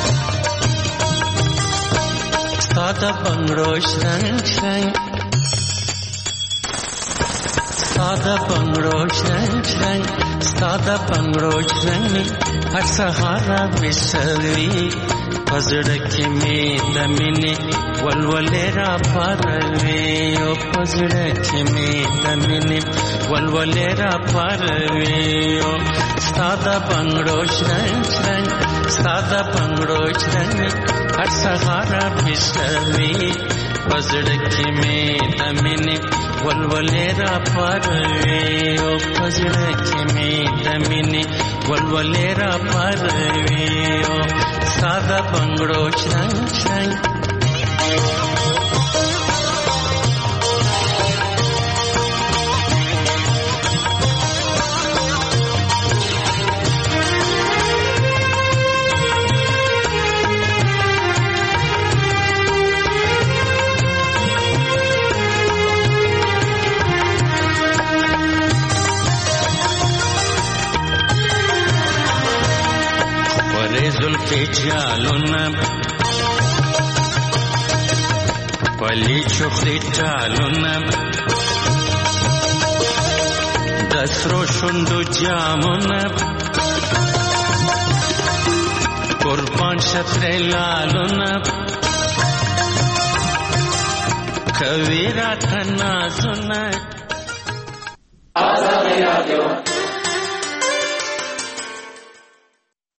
د بنګړو شرنګ شي ساده بنگړو شرنګ ساده بنگړو شرنګ هر سهار وسوي پزړه کې می د مینې ولولې را پروي او پزړه کې می د مینې ولولې را پروي او ساده بنگړو شرنګ ساده بنگړو شرنګ هر سهار وسوي پزړه کې می د مینې ولولې را پروي او پزړه کې می د مینې ولولې را پروي او ساده بنگړو شرنګ زلفی جالونا پلی چخری جالونا دسرو شندو جامونا قربان شطر لالونا کویرات نازونا آزادی رادیو